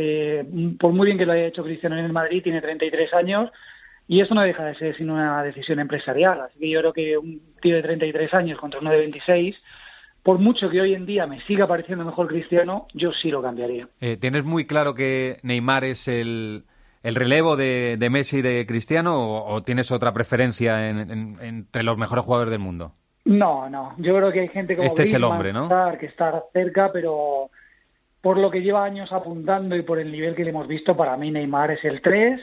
por muy bien que lo haya hecho Cristiano en el Madrid, tiene 33 años, y eso no deja de ser sino una decisión empresarial. Así que yo creo que un tío de 33 años contra uno de 26, por mucho que hoy en día me siga pareciendo mejor Cristiano, yo sí lo cambiaría. ¿Tienes muy claro que Neymar es el relevo de Messi y de Cristiano o tienes otra preferencia entre los mejores jugadores del mundo? No. Yo creo que hay gente como este es el Griezmann, hombre, ¿no? que está cerca, pero por lo que lleva años apuntando y por el nivel que le hemos visto, para mí Neymar es el 3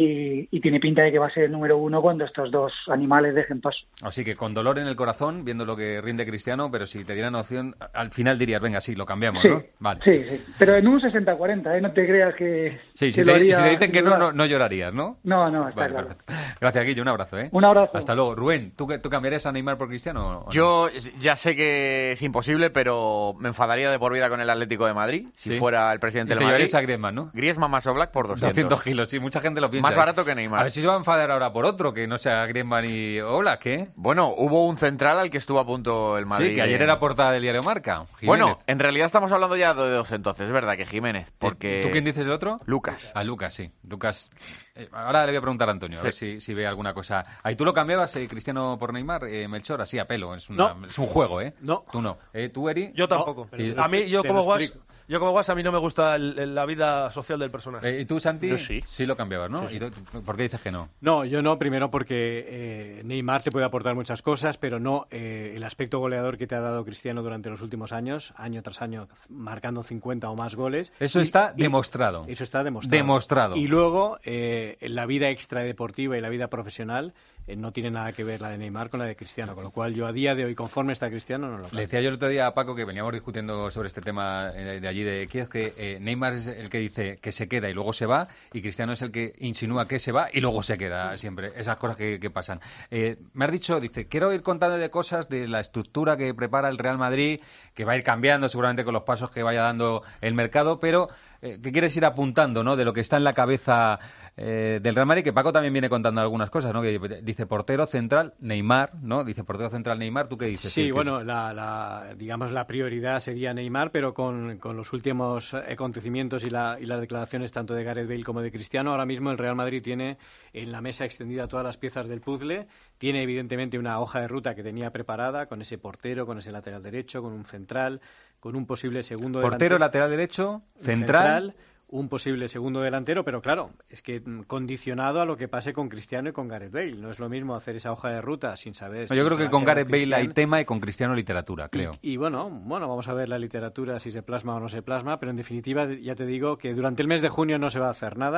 y tiene pinta de que va a ser el número 1 cuando estos dos animales dejen paso. Así que con dolor en el corazón, viendo lo que rinde Cristiano, pero si te dieran opción, al final dirías, venga, sí, lo cambiamos, Sí, ¿no? Vale. Sí, pero en un 60-40, no te creas que... Sí, que si lo te haría dicen que sin dudar. no llorarías, ¿no? No, está Vale, claro. perfecto. Gracias, Guille, un abrazo, ¿eh? Un abrazo. Hasta luego. Rubén, ¿tú cambiarías a Neymar por Cristiano o no? Yo ya sé que es imposible, pero me enfadaría de por vida con el Atlético de Madrid si Sí. fuera el presidente Y del te Madrid. llevarías a Griezmann, ¿no? Griezmann más Oblak por 200. 200 kilos, sí, mucha gente lo piensa. Más barato que Neymar. A ver si se va a enfadar ahora por otro, que no sea Griezmann y Oblak, ¿eh? Bueno, hubo un central al que estuvo a punto el Madrid. Sí, que ayer era portada del diario Marca. Jiménez. Bueno, en realidad estamos hablando ya de dos entonces, es verdad que Jiménez, porque... ¿Tú quién dices el otro? Lucas. A Lucas, sí. Lucas. Ahora le voy a preguntar a Antonio, a ver si ve alguna cosa. ¿Ahí tú lo cambiabas, Cristiano por Neymar, Melchor? Así a pelo. Es un juego, ¿eh? No. Tú no. ¿Tú, Eri? Yo tampoco. No. A mí, yo como Guas, a mí no me gusta la vida social del personaje. ¿Y tú, Santi? Yo sí. Sí lo cambiabas, ¿no? Sí. ¿Y tú, por qué dices que no? No, yo no, primero porque Neymar te puede aportar muchas cosas, pero no el aspecto goleador que te ha dado Cristiano durante los últimos años, año tras año, marcando 50 o más goles. Eso está demostrado. Eso está Demostrado. Y luego, la vida extradeportiva y la vida profesional no tiene nada que ver la de Neymar con la de Cristiano, con lo cual yo a día de hoy, conforme está Cristiano, no lo cambio. Le decía yo el otro día a Paco que veníamos discutiendo sobre este tema de allí de Kiev, que Neymar es el que dice que se queda y luego se va, y Cristiano es el que insinúa que se va y luego se queda siempre. Esas cosas que pasan. Me has dicho, dice, quiero ir contándote cosas de la estructura que prepara el Real Madrid, que va a ir cambiando seguramente con los pasos que vaya dando el mercado, pero que quieres ir apuntando, ¿no? De lo que está en la cabeza del Real Madrid, que Paco también viene contando algunas cosas, ¿no? Que dice portero central Neymar, ¿no? Dice portero central Neymar, ¿tú qué dices? Sí, bueno, digamos la prioridad sería Neymar, pero con los últimos acontecimientos y las declaraciones tanto de Gareth Bale como de Cristiano, ahora mismo el Real Madrid tiene en la mesa extendida todas las piezas del puzzle, tiene evidentemente una hoja de ruta que tenía preparada con ese portero, con ese lateral derecho, con un central, con un posible segundo portero, lateral derecho, central, un posible segundo delantero, pero claro, es que condicionado a lo que pase con Cristiano y con Gareth Bale. No es lo mismo hacer esa hoja de ruta sin saber. Yo creo que con Gareth Bale hay tema y con Cristiano literatura, creo. Y bueno, vamos a ver la literatura si se plasma o no se plasma, pero en definitiva ya te digo que durante el mes de junio no se va a hacer nada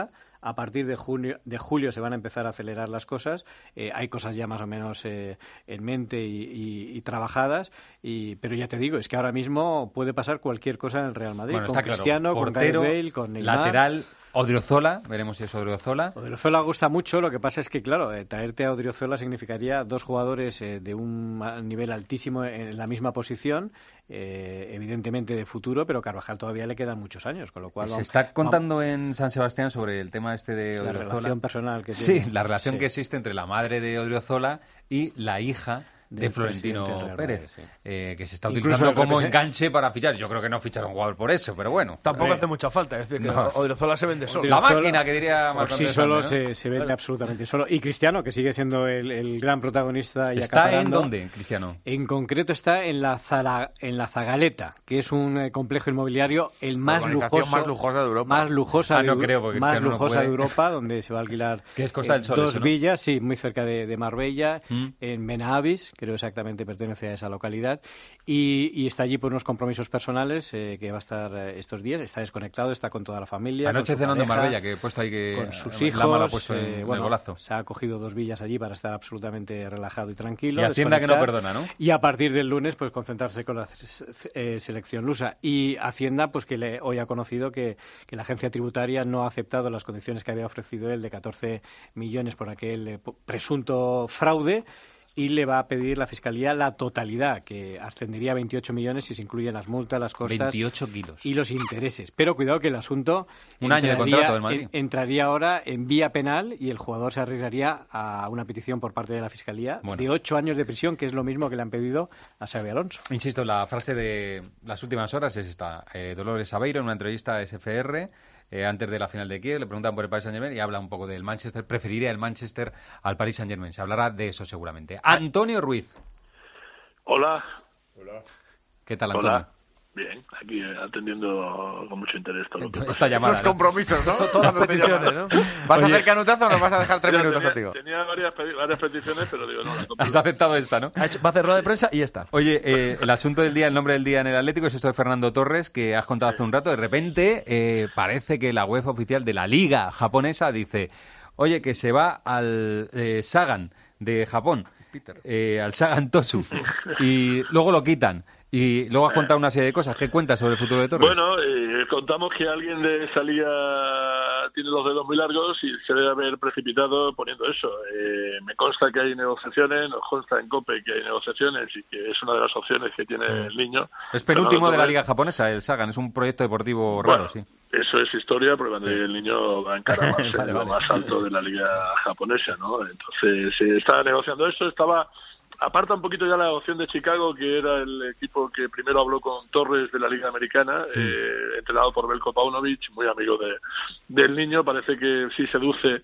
a partir de julio se van a empezar a acelerar las cosas. Hay cosas ya más o menos en mente y trabajadas, pero ya te digo, es que ahora mismo puede pasar cualquier cosa en el Real Madrid. Bueno, con está Cristiano, claro. con Portero, Gareth Bale, con Neymar. Lateral, Odriozola, veremos si es Odriozola. Odriozola gusta mucho, lo que pasa es que, claro, traerte a Odriozola significaría dos jugadores de un nivel altísimo en la misma posición, evidentemente de futuro, pero Carvajal todavía le quedan muchos años, con lo cual... Se está contando en San Sebastián sobre el tema este de Odriozola. La relación personal que tiene. Sí, la relación que existe entre la madre de Odriozola y la hija de Florentino Pérez, que se está utilizando como enganche para fichar. Yo creo que no ficharon un jugador por eso, pero bueno. Tampoco hace mucha falta, es decir, que Odriozola se vende solo. La máquina que diría por sí solo, ¿no? se vende absolutamente solo. Y Cristiano, que sigue siendo el gran protagonista y ¿Está acaparando. en dónde, Cristiano? En concreto está en la Zagaleta, que es un complejo inmobiliario el más lujoso, más lujosa de Europa. Más lujosa, no creo, porque más Cristiano lujosa no de Europa, donde se va a alquilar ¿Qué es Costa del Sol, dos eso, no? villas, sí, muy cerca de Marbella, en Benavis, creo exactamente pertenece a esa localidad, y está allí por unos compromisos personales que va a estar estos días. Está desconectado, está con toda la familia. Anoche cenando en Marbella, que he puesto ahí que con sus hijos, hijos, la ha puesto en el golazo. Se ha cogido 2 villas allí para estar absolutamente relajado y tranquilo. Y Hacienda que no perdona, ¿no? Y a partir del lunes, pues concentrarse con la selección lusa. Y Hacienda, pues que hoy ha conocido que la agencia tributaria no ha aceptado las condiciones que había ofrecido él de 14 millones por aquel presunto fraude, y le va a pedir la Fiscalía la totalidad, que ascendería a 28 millones si se incluyen las multas, las costas 28 kilos. y los intereses. Pero cuidado que el asunto Un año de contrato del Madrid. Entraría ahora en vía penal y el jugador se arriesgaría a una petición por parte de la Fiscalía de 8 años de prisión, que es lo mismo que le han pedido a Xabi Alonso. Insisto, la frase de las últimas horas es esta. Dolores Aveiro, en una entrevista a SFR, antes de la final de Kiev, le preguntan por el Paris Saint-Germain y habla un poco del Manchester. Preferiría el Manchester al Paris Saint-Germain. Se hablará de eso seguramente. Antonio Ruiz. Hola. ¿Qué tal, Antonio? Hola. Bien, aquí atendiendo con mucho interés todo lo que esta llamada. Los compromisos, ¿no? Todas las peticiones, ¿no? ¿Vas a hacer canutazo o nos vas a dejar 3 minutos contigo? Tenía varias peticiones, pero digo, no la compro. Has aceptado esta, ¿no? Va a hacer rueda de prensa y esta. Oye, el asunto del día, el nombre del día en el Atlético es esto de Fernando Torres, que has contado hace un rato. De repente parece que la web oficial de la Liga japonesa dice, oye, que se va al Sagan de Japón, al Sagan Tosu, y luego lo quitan. Y luego has contado una serie de cosas. ¿Qué cuentas sobre el futuro de Torres? Bueno, contamos que alguien de esa liga tiene los dedos muy largos y se debe haber precipitado poniendo eso. Me consta que hay negociaciones, nos consta en COPE que hay negociaciones y que es una de las opciones que tiene el niño. Es penúltimo de la liga japonesa, el Sagan. Es un proyecto deportivo raro, sí. Eso es historia, porque cuando el niño va a encaramarse lo más alto de la liga japonesa, ¿no? Entonces se estaba negociando eso, aparta un poquito ya la opción de Chicago, que era el equipo que primero habló con Torres de la Liga Americana, entrenado por Veljko Paunovic, muy amigo del niño. Parece que sí seduce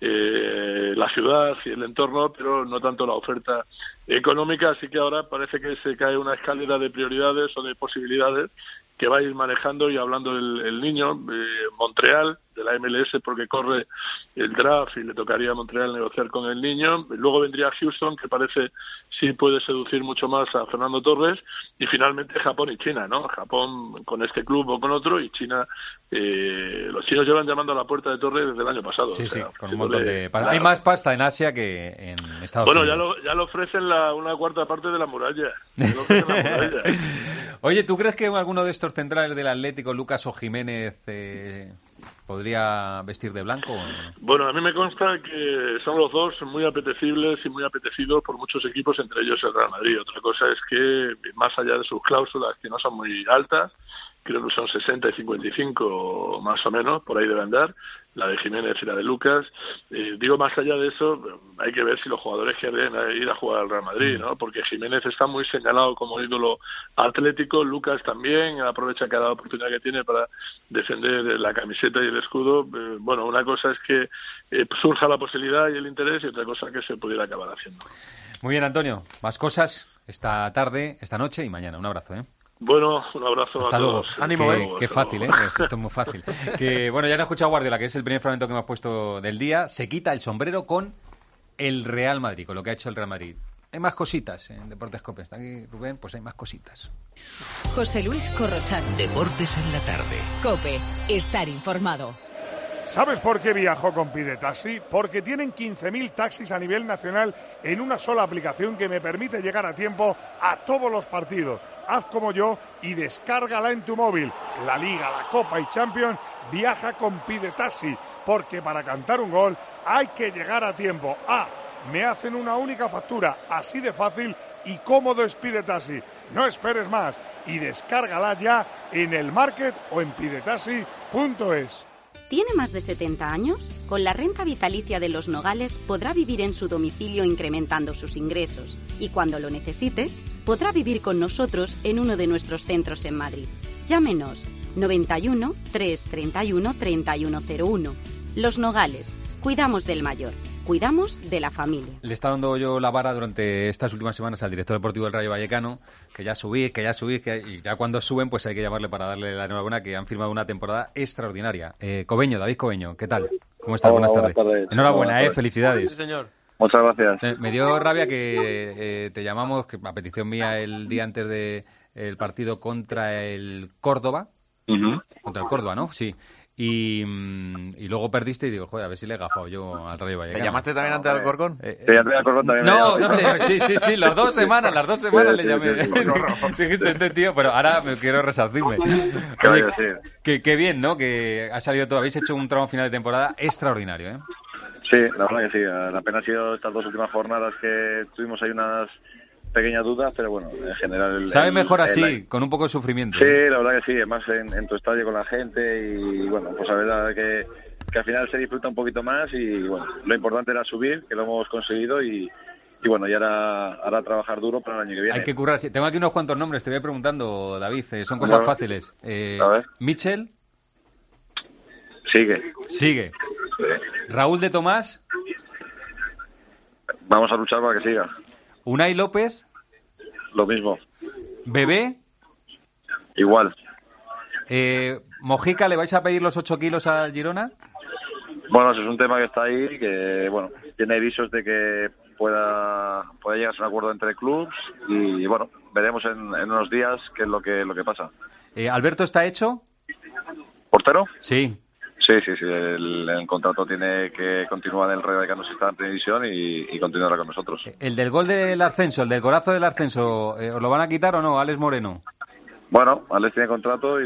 la ciudad y el entorno, pero no tanto la oferta económica, así que ahora parece que se cae una escalera de prioridades o de posibilidades que va a ir manejando y hablando el niño. Montreal, de la MLS, porque corre el draft y le tocaría a Montreal negociar con el niño. Luego vendría Houston, que parece sí puede seducir mucho más a Fernando Torres. Y finalmente Japón y China, ¿no? Japón con este club o con otro, y China, los chinos llevan llamando a la puerta de Torres desde el año pasado. Sí, sí, con un montón de pasta. Hay más pasta en Asia que en Estados Unidos. Bueno, ya lo ofrecen una cuarta parte de la muralla. Oye, ¿tú crees que alguno de estos centrales del Atlético, Lucas o Jiménez, podría vestir de blanco? Bueno, a mí me consta que son los dos muy apetecibles y muy apetecidos por muchos equipos, entre ellos el Real Madrid. Otra cosa es que, más allá de sus cláusulas, que no son muy altas, creo que son 60 y 55 más o menos, por ahí debe andar, la de Jiménez y la de Lucas. Digo, más allá de eso, hay que ver si los jugadores quieren ir a jugar al Real Madrid, ¿no? Porque Jiménez está muy señalado como ídolo atlético, Lucas también aprovecha cada oportunidad que tiene para defender la camiseta y el escudo. Bueno, una cosa es que surja la posibilidad y el interés, y otra cosa que se pudiera acabar haciendo. Muy bien, Antonio. Más cosas esta tarde, esta noche y mañana. Un abrazo, Bueno, un abrazo Hasta a luego. todos. Ánimo, qué fácil, Esto es muy fácil. Que, bueno, ya no he escuchado a Guardiola, que es el primer fragmento que hemos puesto del día. Se quita el sombrero con el Real Madrid, con lo que ha hecho el Real Madrid. Hay más cositas en Deportes COPE. Está aquí Rubén, pues hay más cositas. José Luis Corrochano. Deportes en la tarde. COPE. Estar informado. ¿Sabes por qué viajo con Pide Taxi? Porque tienen 15.000 taxis a nivel nacional en una sola aplicación que me permite llegar a tiempo a todos los partidos. Haz como yo y descárgala en tu móvil. La Liga, la Copa y Champions, viaja con Pide Taxi, porque para cantar un gol hay que llegar a tiempo. Me hacen una única factura, así de fácil y cómodo es Pide Taxi. No esperes más y descárgala ya en el Market o en pidetaxi.es. ¿Tiene más de 70 años? Con la renta vitalicia de Los Nogales podrá vivir en su domicilio incrementando sus ingresos y cuando lo necesite, podrá vivir con nosotros en uno de nuestros centros en Madrid. Llámenos 91 331 3101. Los Nogales. Cuidamos del mayor. Cuidamos de la familia. Le está dando yo la vara durante estas últimas semanas al director deportivo del Rayo Vallecano, que ya subís, y ya cuando suben pues hay que llamarle para darle la enhorabuena, que han firmado una temporada extraordinaria. Cobeño, David Cobeño, ¿qué tal? ¿Cómo estás? Buenas tardes. Enhorabuena, felicidades. Sí, señor. Muchas gracias. Me dio rabia que te llamamos, que a petición mía, el día antes del partido contra el Córdoba. Contra el Córdoba, ¿no? Sí. Y luego perdiste y digo, joder, a ver si le he gafado yo al Rayo Vallecano. ¿Le llamaste también antes del Alcorcón? Sí, antes del Alcorcón también. Sí, las dos semanas le llamé. Dijiste, este tío, pero ahora me quiero resarcirme. Qué bien, ¿no? Que ha salido todo. Habéis hecho un tramo final de temporada extraordinario, ¿eh? Sí, la verdad que sí. La pena ha sido estas dos últimas jornadas que tuvimos ahí unas pequeñas dudas, pero bueno, en general... Sabe mejor así, con un poco de sufrimiento. Sí, la verdad que sí, además en tu estadio con la gente y bueno, pues la verdad que al final se disfruta un poquito más y bueno, lo importante era subir, que lo hemos conseguido y bueno, y ahora trabajar duro para el año que viene. Hay que currar. Tengo aquí unos cuantos nombres, te voy preguntando, David, son cosas fáciles. Mitchell. Sigue. Sí. Raúl de Tomás. Vamos a luchar para que siga. Unai López. Lo mismo. Bebé. Igual. Mojica, ¿le vais a pedir los 8 kilos al Girona? Bueno, eso es un tema que está ahí, que bueno, tiene visos de que pueda llegarse a un acuerdo entre clubes y bueno, veremos en unos días qué es lo que pasa. ¿Alberto está hecho? ¿Portero? Sí. Sí, el contrato tiene que continuar en el Rayo Vallecano si está en televisión y continuará con nosotros. ¿El del gol del ascenso, el del golazo del ascenso, os lo van a quitar o no, Alex Moreno? Bueno, Alex tiene contrato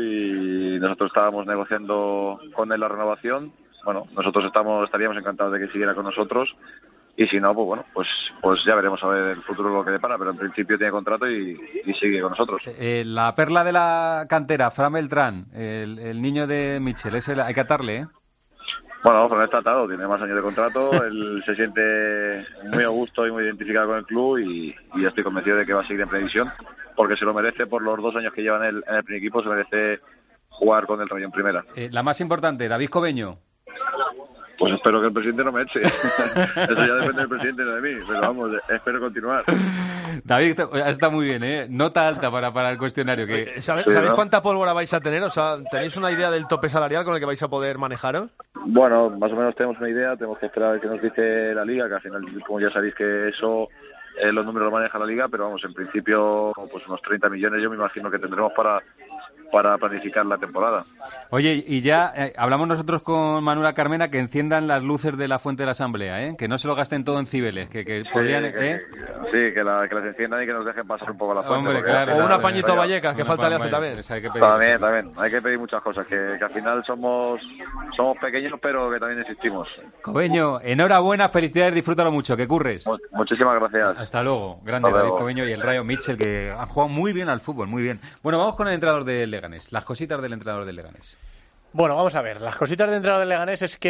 y nosotros estábamos negociando con él la renovación. Bueno, nosotros estaríamos encantados de que siguiera con nosotros y si no, pues bueno, pues ya veremos a ver el futuro lo que depara, pero en principio tiene contrato y sigue con nosotros. La perla de la cantera, Fran Beltrán, el niño de Mitchell, ese hay que atarle, ¿eh? Bueno, Fran está atado, tiene más años de contrato, él se siente muy a gusto y muy identificado con el club y yo estoy convencido de que va a seguir en previsión porque se lo merece por los 2 años que lleva en el primer equipo, se merece jugar con el Rayo en primera. La más importante, David Cobeño. Pues espero que el presidente no me eche. Eso ya depende del presidente, no de mí. Pero vamos, espero continuar. David, está muy bien, ¿eh? Nota alta para el cuestionario. ¿Sabéis cuánta pólvora vais a tener? O sea, ¿tenéis una idea del tope salarial con el que vais a poder manejaros? Bueno, más o menos tenemos una idea. Tenemos que esperar a ver qué nos dice la Liga, que al final, como ya sabéis que eso... los números los maneja la Liga, pero vamos, en principio, pues unos 30 millones yo me imagino que tendremos para planificar la temporada. Oye, y ya hablamos nosotros con Manuela Carmena que enciendan las luces de la Fuente de la Asamblea, ¿eh? Que no se lo gasten todo en Cibeles, que podrían... que las enciendan y que nos dejen pasar un poco a la Fuente. Hombre, claro, o un apañito Vallecas, que falta le hace también. También. Hay que pedir muchas cosas, que al final somos pequeños, pero que también existimos. Cobeño, enhorabuena, felicidades, disfrútalo mucho, que curres. Muchísimas gracias. Hasta luego. Grande David Cobeño y el Rayo Mitchell, que han jugado muy bien al fútbol, muy bien. Bueno, vamos con el entrenador del Leganés, las cositas del entrenador del Leganés. Bueno, vamos a ver. Las cositas de entrenador del Leganés es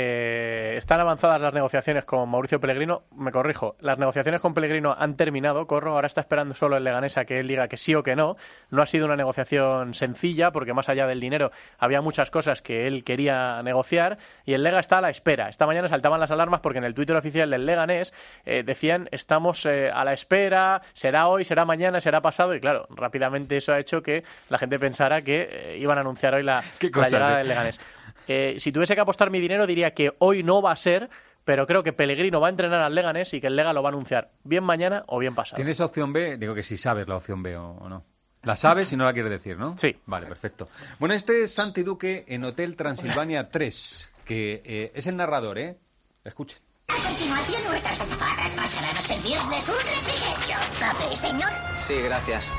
que están avanzadas las negociaciones con Mauricio Pellegrino. Me corrijo, las negociaciones con Pellegrino han terminado. Corro, ahora está esperando solo el Leganés a que él diga que sí o que no. No ha sido una negociación sencilla porque más allá del dinero había muchas cosas que él quería negociar y el Lega está a la espera. Esta mañana saltaban las alarmas porque en el Twitter oficial del Leganés decían estamos a la espera, será hoy, será mañana, será pasado y claro, rápidamente eso ha hecho que la gente pensara que iban a anunciar hoy la llegada del Leganés. Si tuviese que apostar mi dinero diría que hoy no va a ser, pero creo que Pellegrino va a entrenar al Leganés y que el Lega lo va a anunciar bien mañana o bien pasado. ¿Tienes opción B? Digo que si sabes la opción B o no. La sabes y no la quieres decir, ¿no? Sí. Vale, perfecto. Bueno, este es Santi Duque en Hotel Transilvania 3. que es el narrador, ¿eh? Escuchen. A continuación, nuestras azafatas pasarán a servirles un refrigerio. ¿Café, señor? Sí, gracias.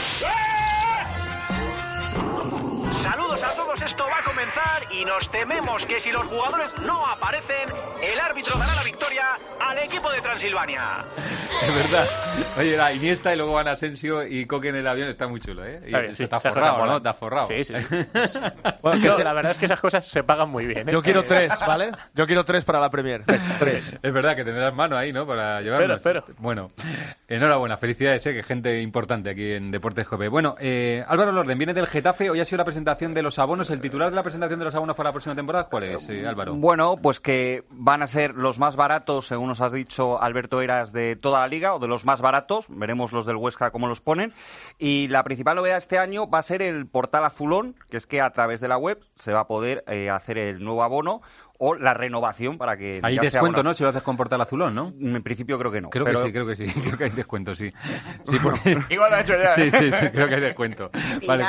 Saludos a todos, esto va a comenzar y nos tememos que si los jugadores no aparecen, el árbitro dará la victoria al equipo de Transilvania. Es verdad. Oye, la Iniesta y luego van Asensio y Coque en el avión, está muy chulo, ¿eh? Y Sí, está forrado, ¿no? Está forrado. Sí, sí. Bueno, la verdad es que esas cosas se pagan muy bien, ¿eh? Yo quiero 3, ¿vale? Yo quiero 3 para la Premier. 3. Es verdad que tendrás mano ahí, ¿no? Para llevarnos. Espero. Bueno, enhorabuena, felicidades, que gente importante aquí en Deportes Cope. Bueno, Álvaro Lorden viene del Getafe, hoy ha sido la presentación de los abonos. ¿El titular de la presentación de los abonos para la próxima temporada cuál es, Álvaro? Bueno, pues que van a ser los más baratos, según nos has dicho, Alberto Heras, de toda la liga, o de los más baratos. Veremos los del Huesca cómo los ponen. Y la principal novedad este año va a ser el portal azulón, que es que a través de la web se va a poder hacer el nuevo abono o la renovación para que... Hay descuento, ¿no? Si lo haces con portal azulón, ¿no? En principio creo que no. Creo que sí. Creo que hay descuento, sí. Sí, porque... Igual lo ha hecho ya. Sí, creo que hay descuento. Vale,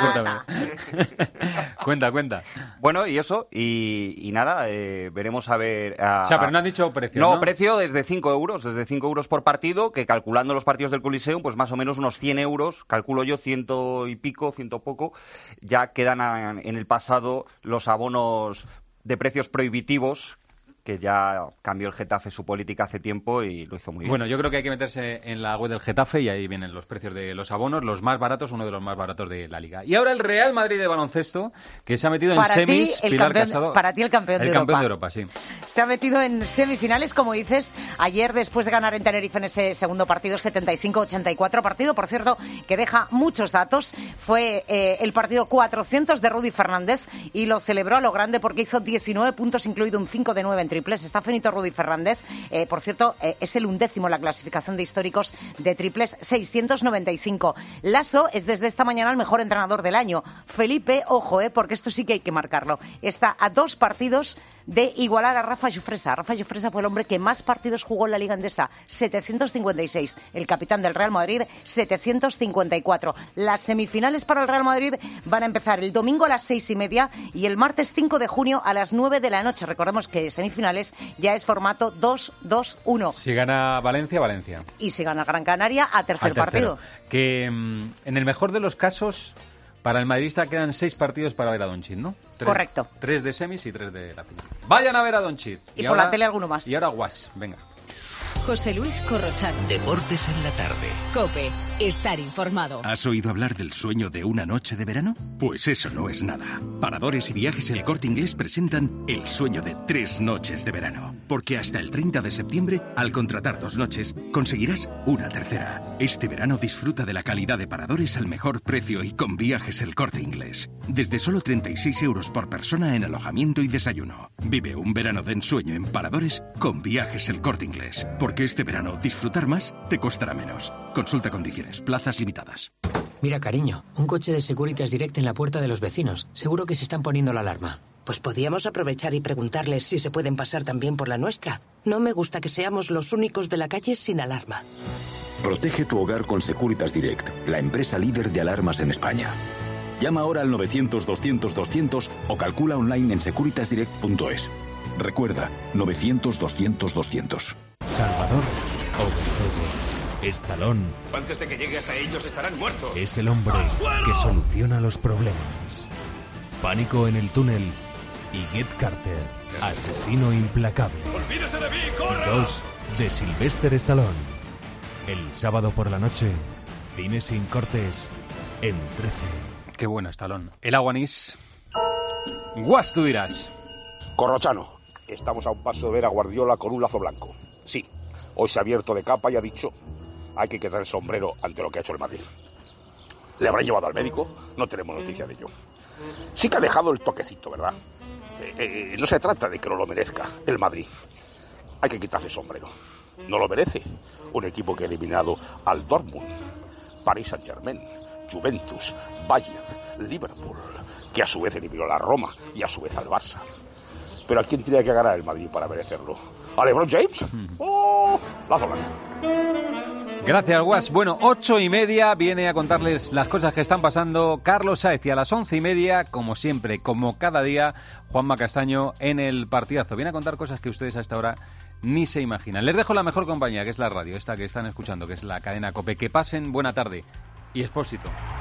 cuéntame. Cuenta. Bueno, y eso, y nada, veremos a ver... O sea, pero no han dicho precio, ¿no? No, precio desde 5 euros, desde 5 euros por partido, que calculando los partidos del Coliseum, pues más o menos unos 100 euros, calculo yo, 100 y pico, 100 poco, ya quedan en el pasado los abonos de precios prohibitivos, que ya cambió el Getafe su política hace tiempo y lo hizo muy bien. Bueno, yo creo que hay que meterse en la web del Getafe y ahí vienen los precios de los abonos, los más baratos, uno de los más baratos de la Liga. Y ahora el Real Madrid de baloncesto, que se ha metido en semis. Para ti el campeón de Europa. El campeón de Europa, sí. Se ha metido en semifinales, como dices, ayer después de ganar en Tenerife en ese segundo partido, 75-84, partido, por cierto, que deja muchos datos. Fue el partido 400 de Rudy Fernández y lo celebró a lo grande porque hizo 19 puntos, incluido un 5 de 9 en triples. Está finito Rudy Fernández. Por cierto, es el 11º en la clasificación de históricos de triples, 695. Lasso es desde esta mañana el mejor entrenador del año. Felipe, ojo, porque esto sí que hay que marcarlo. Está a 2 partidos de igualar a Rafa Jofresa. Rafa Jofresa fue el hombre que más partidos jugó en la Liga Endesa, 756. El capitán del Real Madrid, 754. Las semifinales para el Real Madrid van a empezar el domingo a las 6:30 y el martes 5 de junio a las 9 de la noche. Recordemos que semifinales ya es formato 2-2-1. Si gana Valencia, Valencia. Y si gana Gran Canaria, a tercer partido. Que en el mejor de los casos, para el madridista quedan 6 partidos para ver a Doncic, ¿no? Correcto. 3 de semis y 3 de la final. Vayan a ver a Doncic. Y por ahora, la tele alguno más. Y ahora Guas, venga. José Luis Corrochano. Deportes en la tarde. COPE. Estar informado. ¿Has oído hablar del sueño de una noche de verano? Pues eso no es nada. Paradores y Viajes El Corte Inglés presentan el sueño de 3 noches de verano. Porque hasta el 30 de septiembre, al contratar 2 noches, conseguirás una tercera. Este verano disfruta de la calidad de Paradores al mejor precio y con Viajes El Corte Inglés. Desde solo 36 euros por persona en alojamiento y desayuno. Vive un verano de ensueño en Paradores con Viajes El Corte Inglés. Porque este verano disfrutar más te costará menos. Consulta condiciones. Plazas limitadas. Mira, cariño, un coche de Securitas Direct en la puerta de los vecinos. Seguro que se están poniendo la alarma. Pues podíamos aprovechar y preguntarles si se pueden pasar también por la nuestra. No me gusta que seamos los únicos de la calle sin alarma. Protege tu hogar con Securitas Direct, la empresa líder de alarmas en España. Llama ahora al 900-200-200 o calcula online en securitasdirect.es. Recuerda, 900-200-200. Salvador Obercego. Stallone. Antes de que llegue hasta ellos estarán muertos. Es el hombre que soluciona los problemas. Pánico en el túnel y Get Carter, asesino implacable. ¡Olvídese de mí, corra! 2 de Sylvester Stallone. El sábado por la noche, cine sin cortes en 13. Qué bueno, Stallone. El aguanís. Guas, tú dirás. Corrochano, estamos a un paso de ver a Guardiola con un lazo blanco. Sí, hoy se ha abierto de capa y ha dicho: hay que quitar el sombrero ante lo que ha hecho el Madrid. ¿Le habrán llevado al médico? No tenemos noticia de ello. Sí que ha dejado el toquecito, ¿verdad? No se trata de que no lo merezca el Madrid. Hay que quitarle el sombrero. No lo merece un equipo que ha eliminado al Dortmund, Paris Saint-Germain, Juventus, Bayern, Liverpool, que a su vez eliminó a la Roma y a su vez al Barça. Pero ¿a quién tenía que ganar el Madrid para merecerlo? ¿A LeBron James? ¡Oh! Lazo blanco. Gracias, Guas. Bueno, 8:30 viene a contarles las cosas que están pasando Carlos Sáez, y a las 11:30, como siempre, como cada día, Juanma Castaño en el partidazo. Viene a contar cosas que ustedes a esta hora ni se imaginan. Les dejo la mejor compañía, que es la radio, esta que están escuchando, que es la cadena COPE. Que pasen buena tarde. Y Expósito.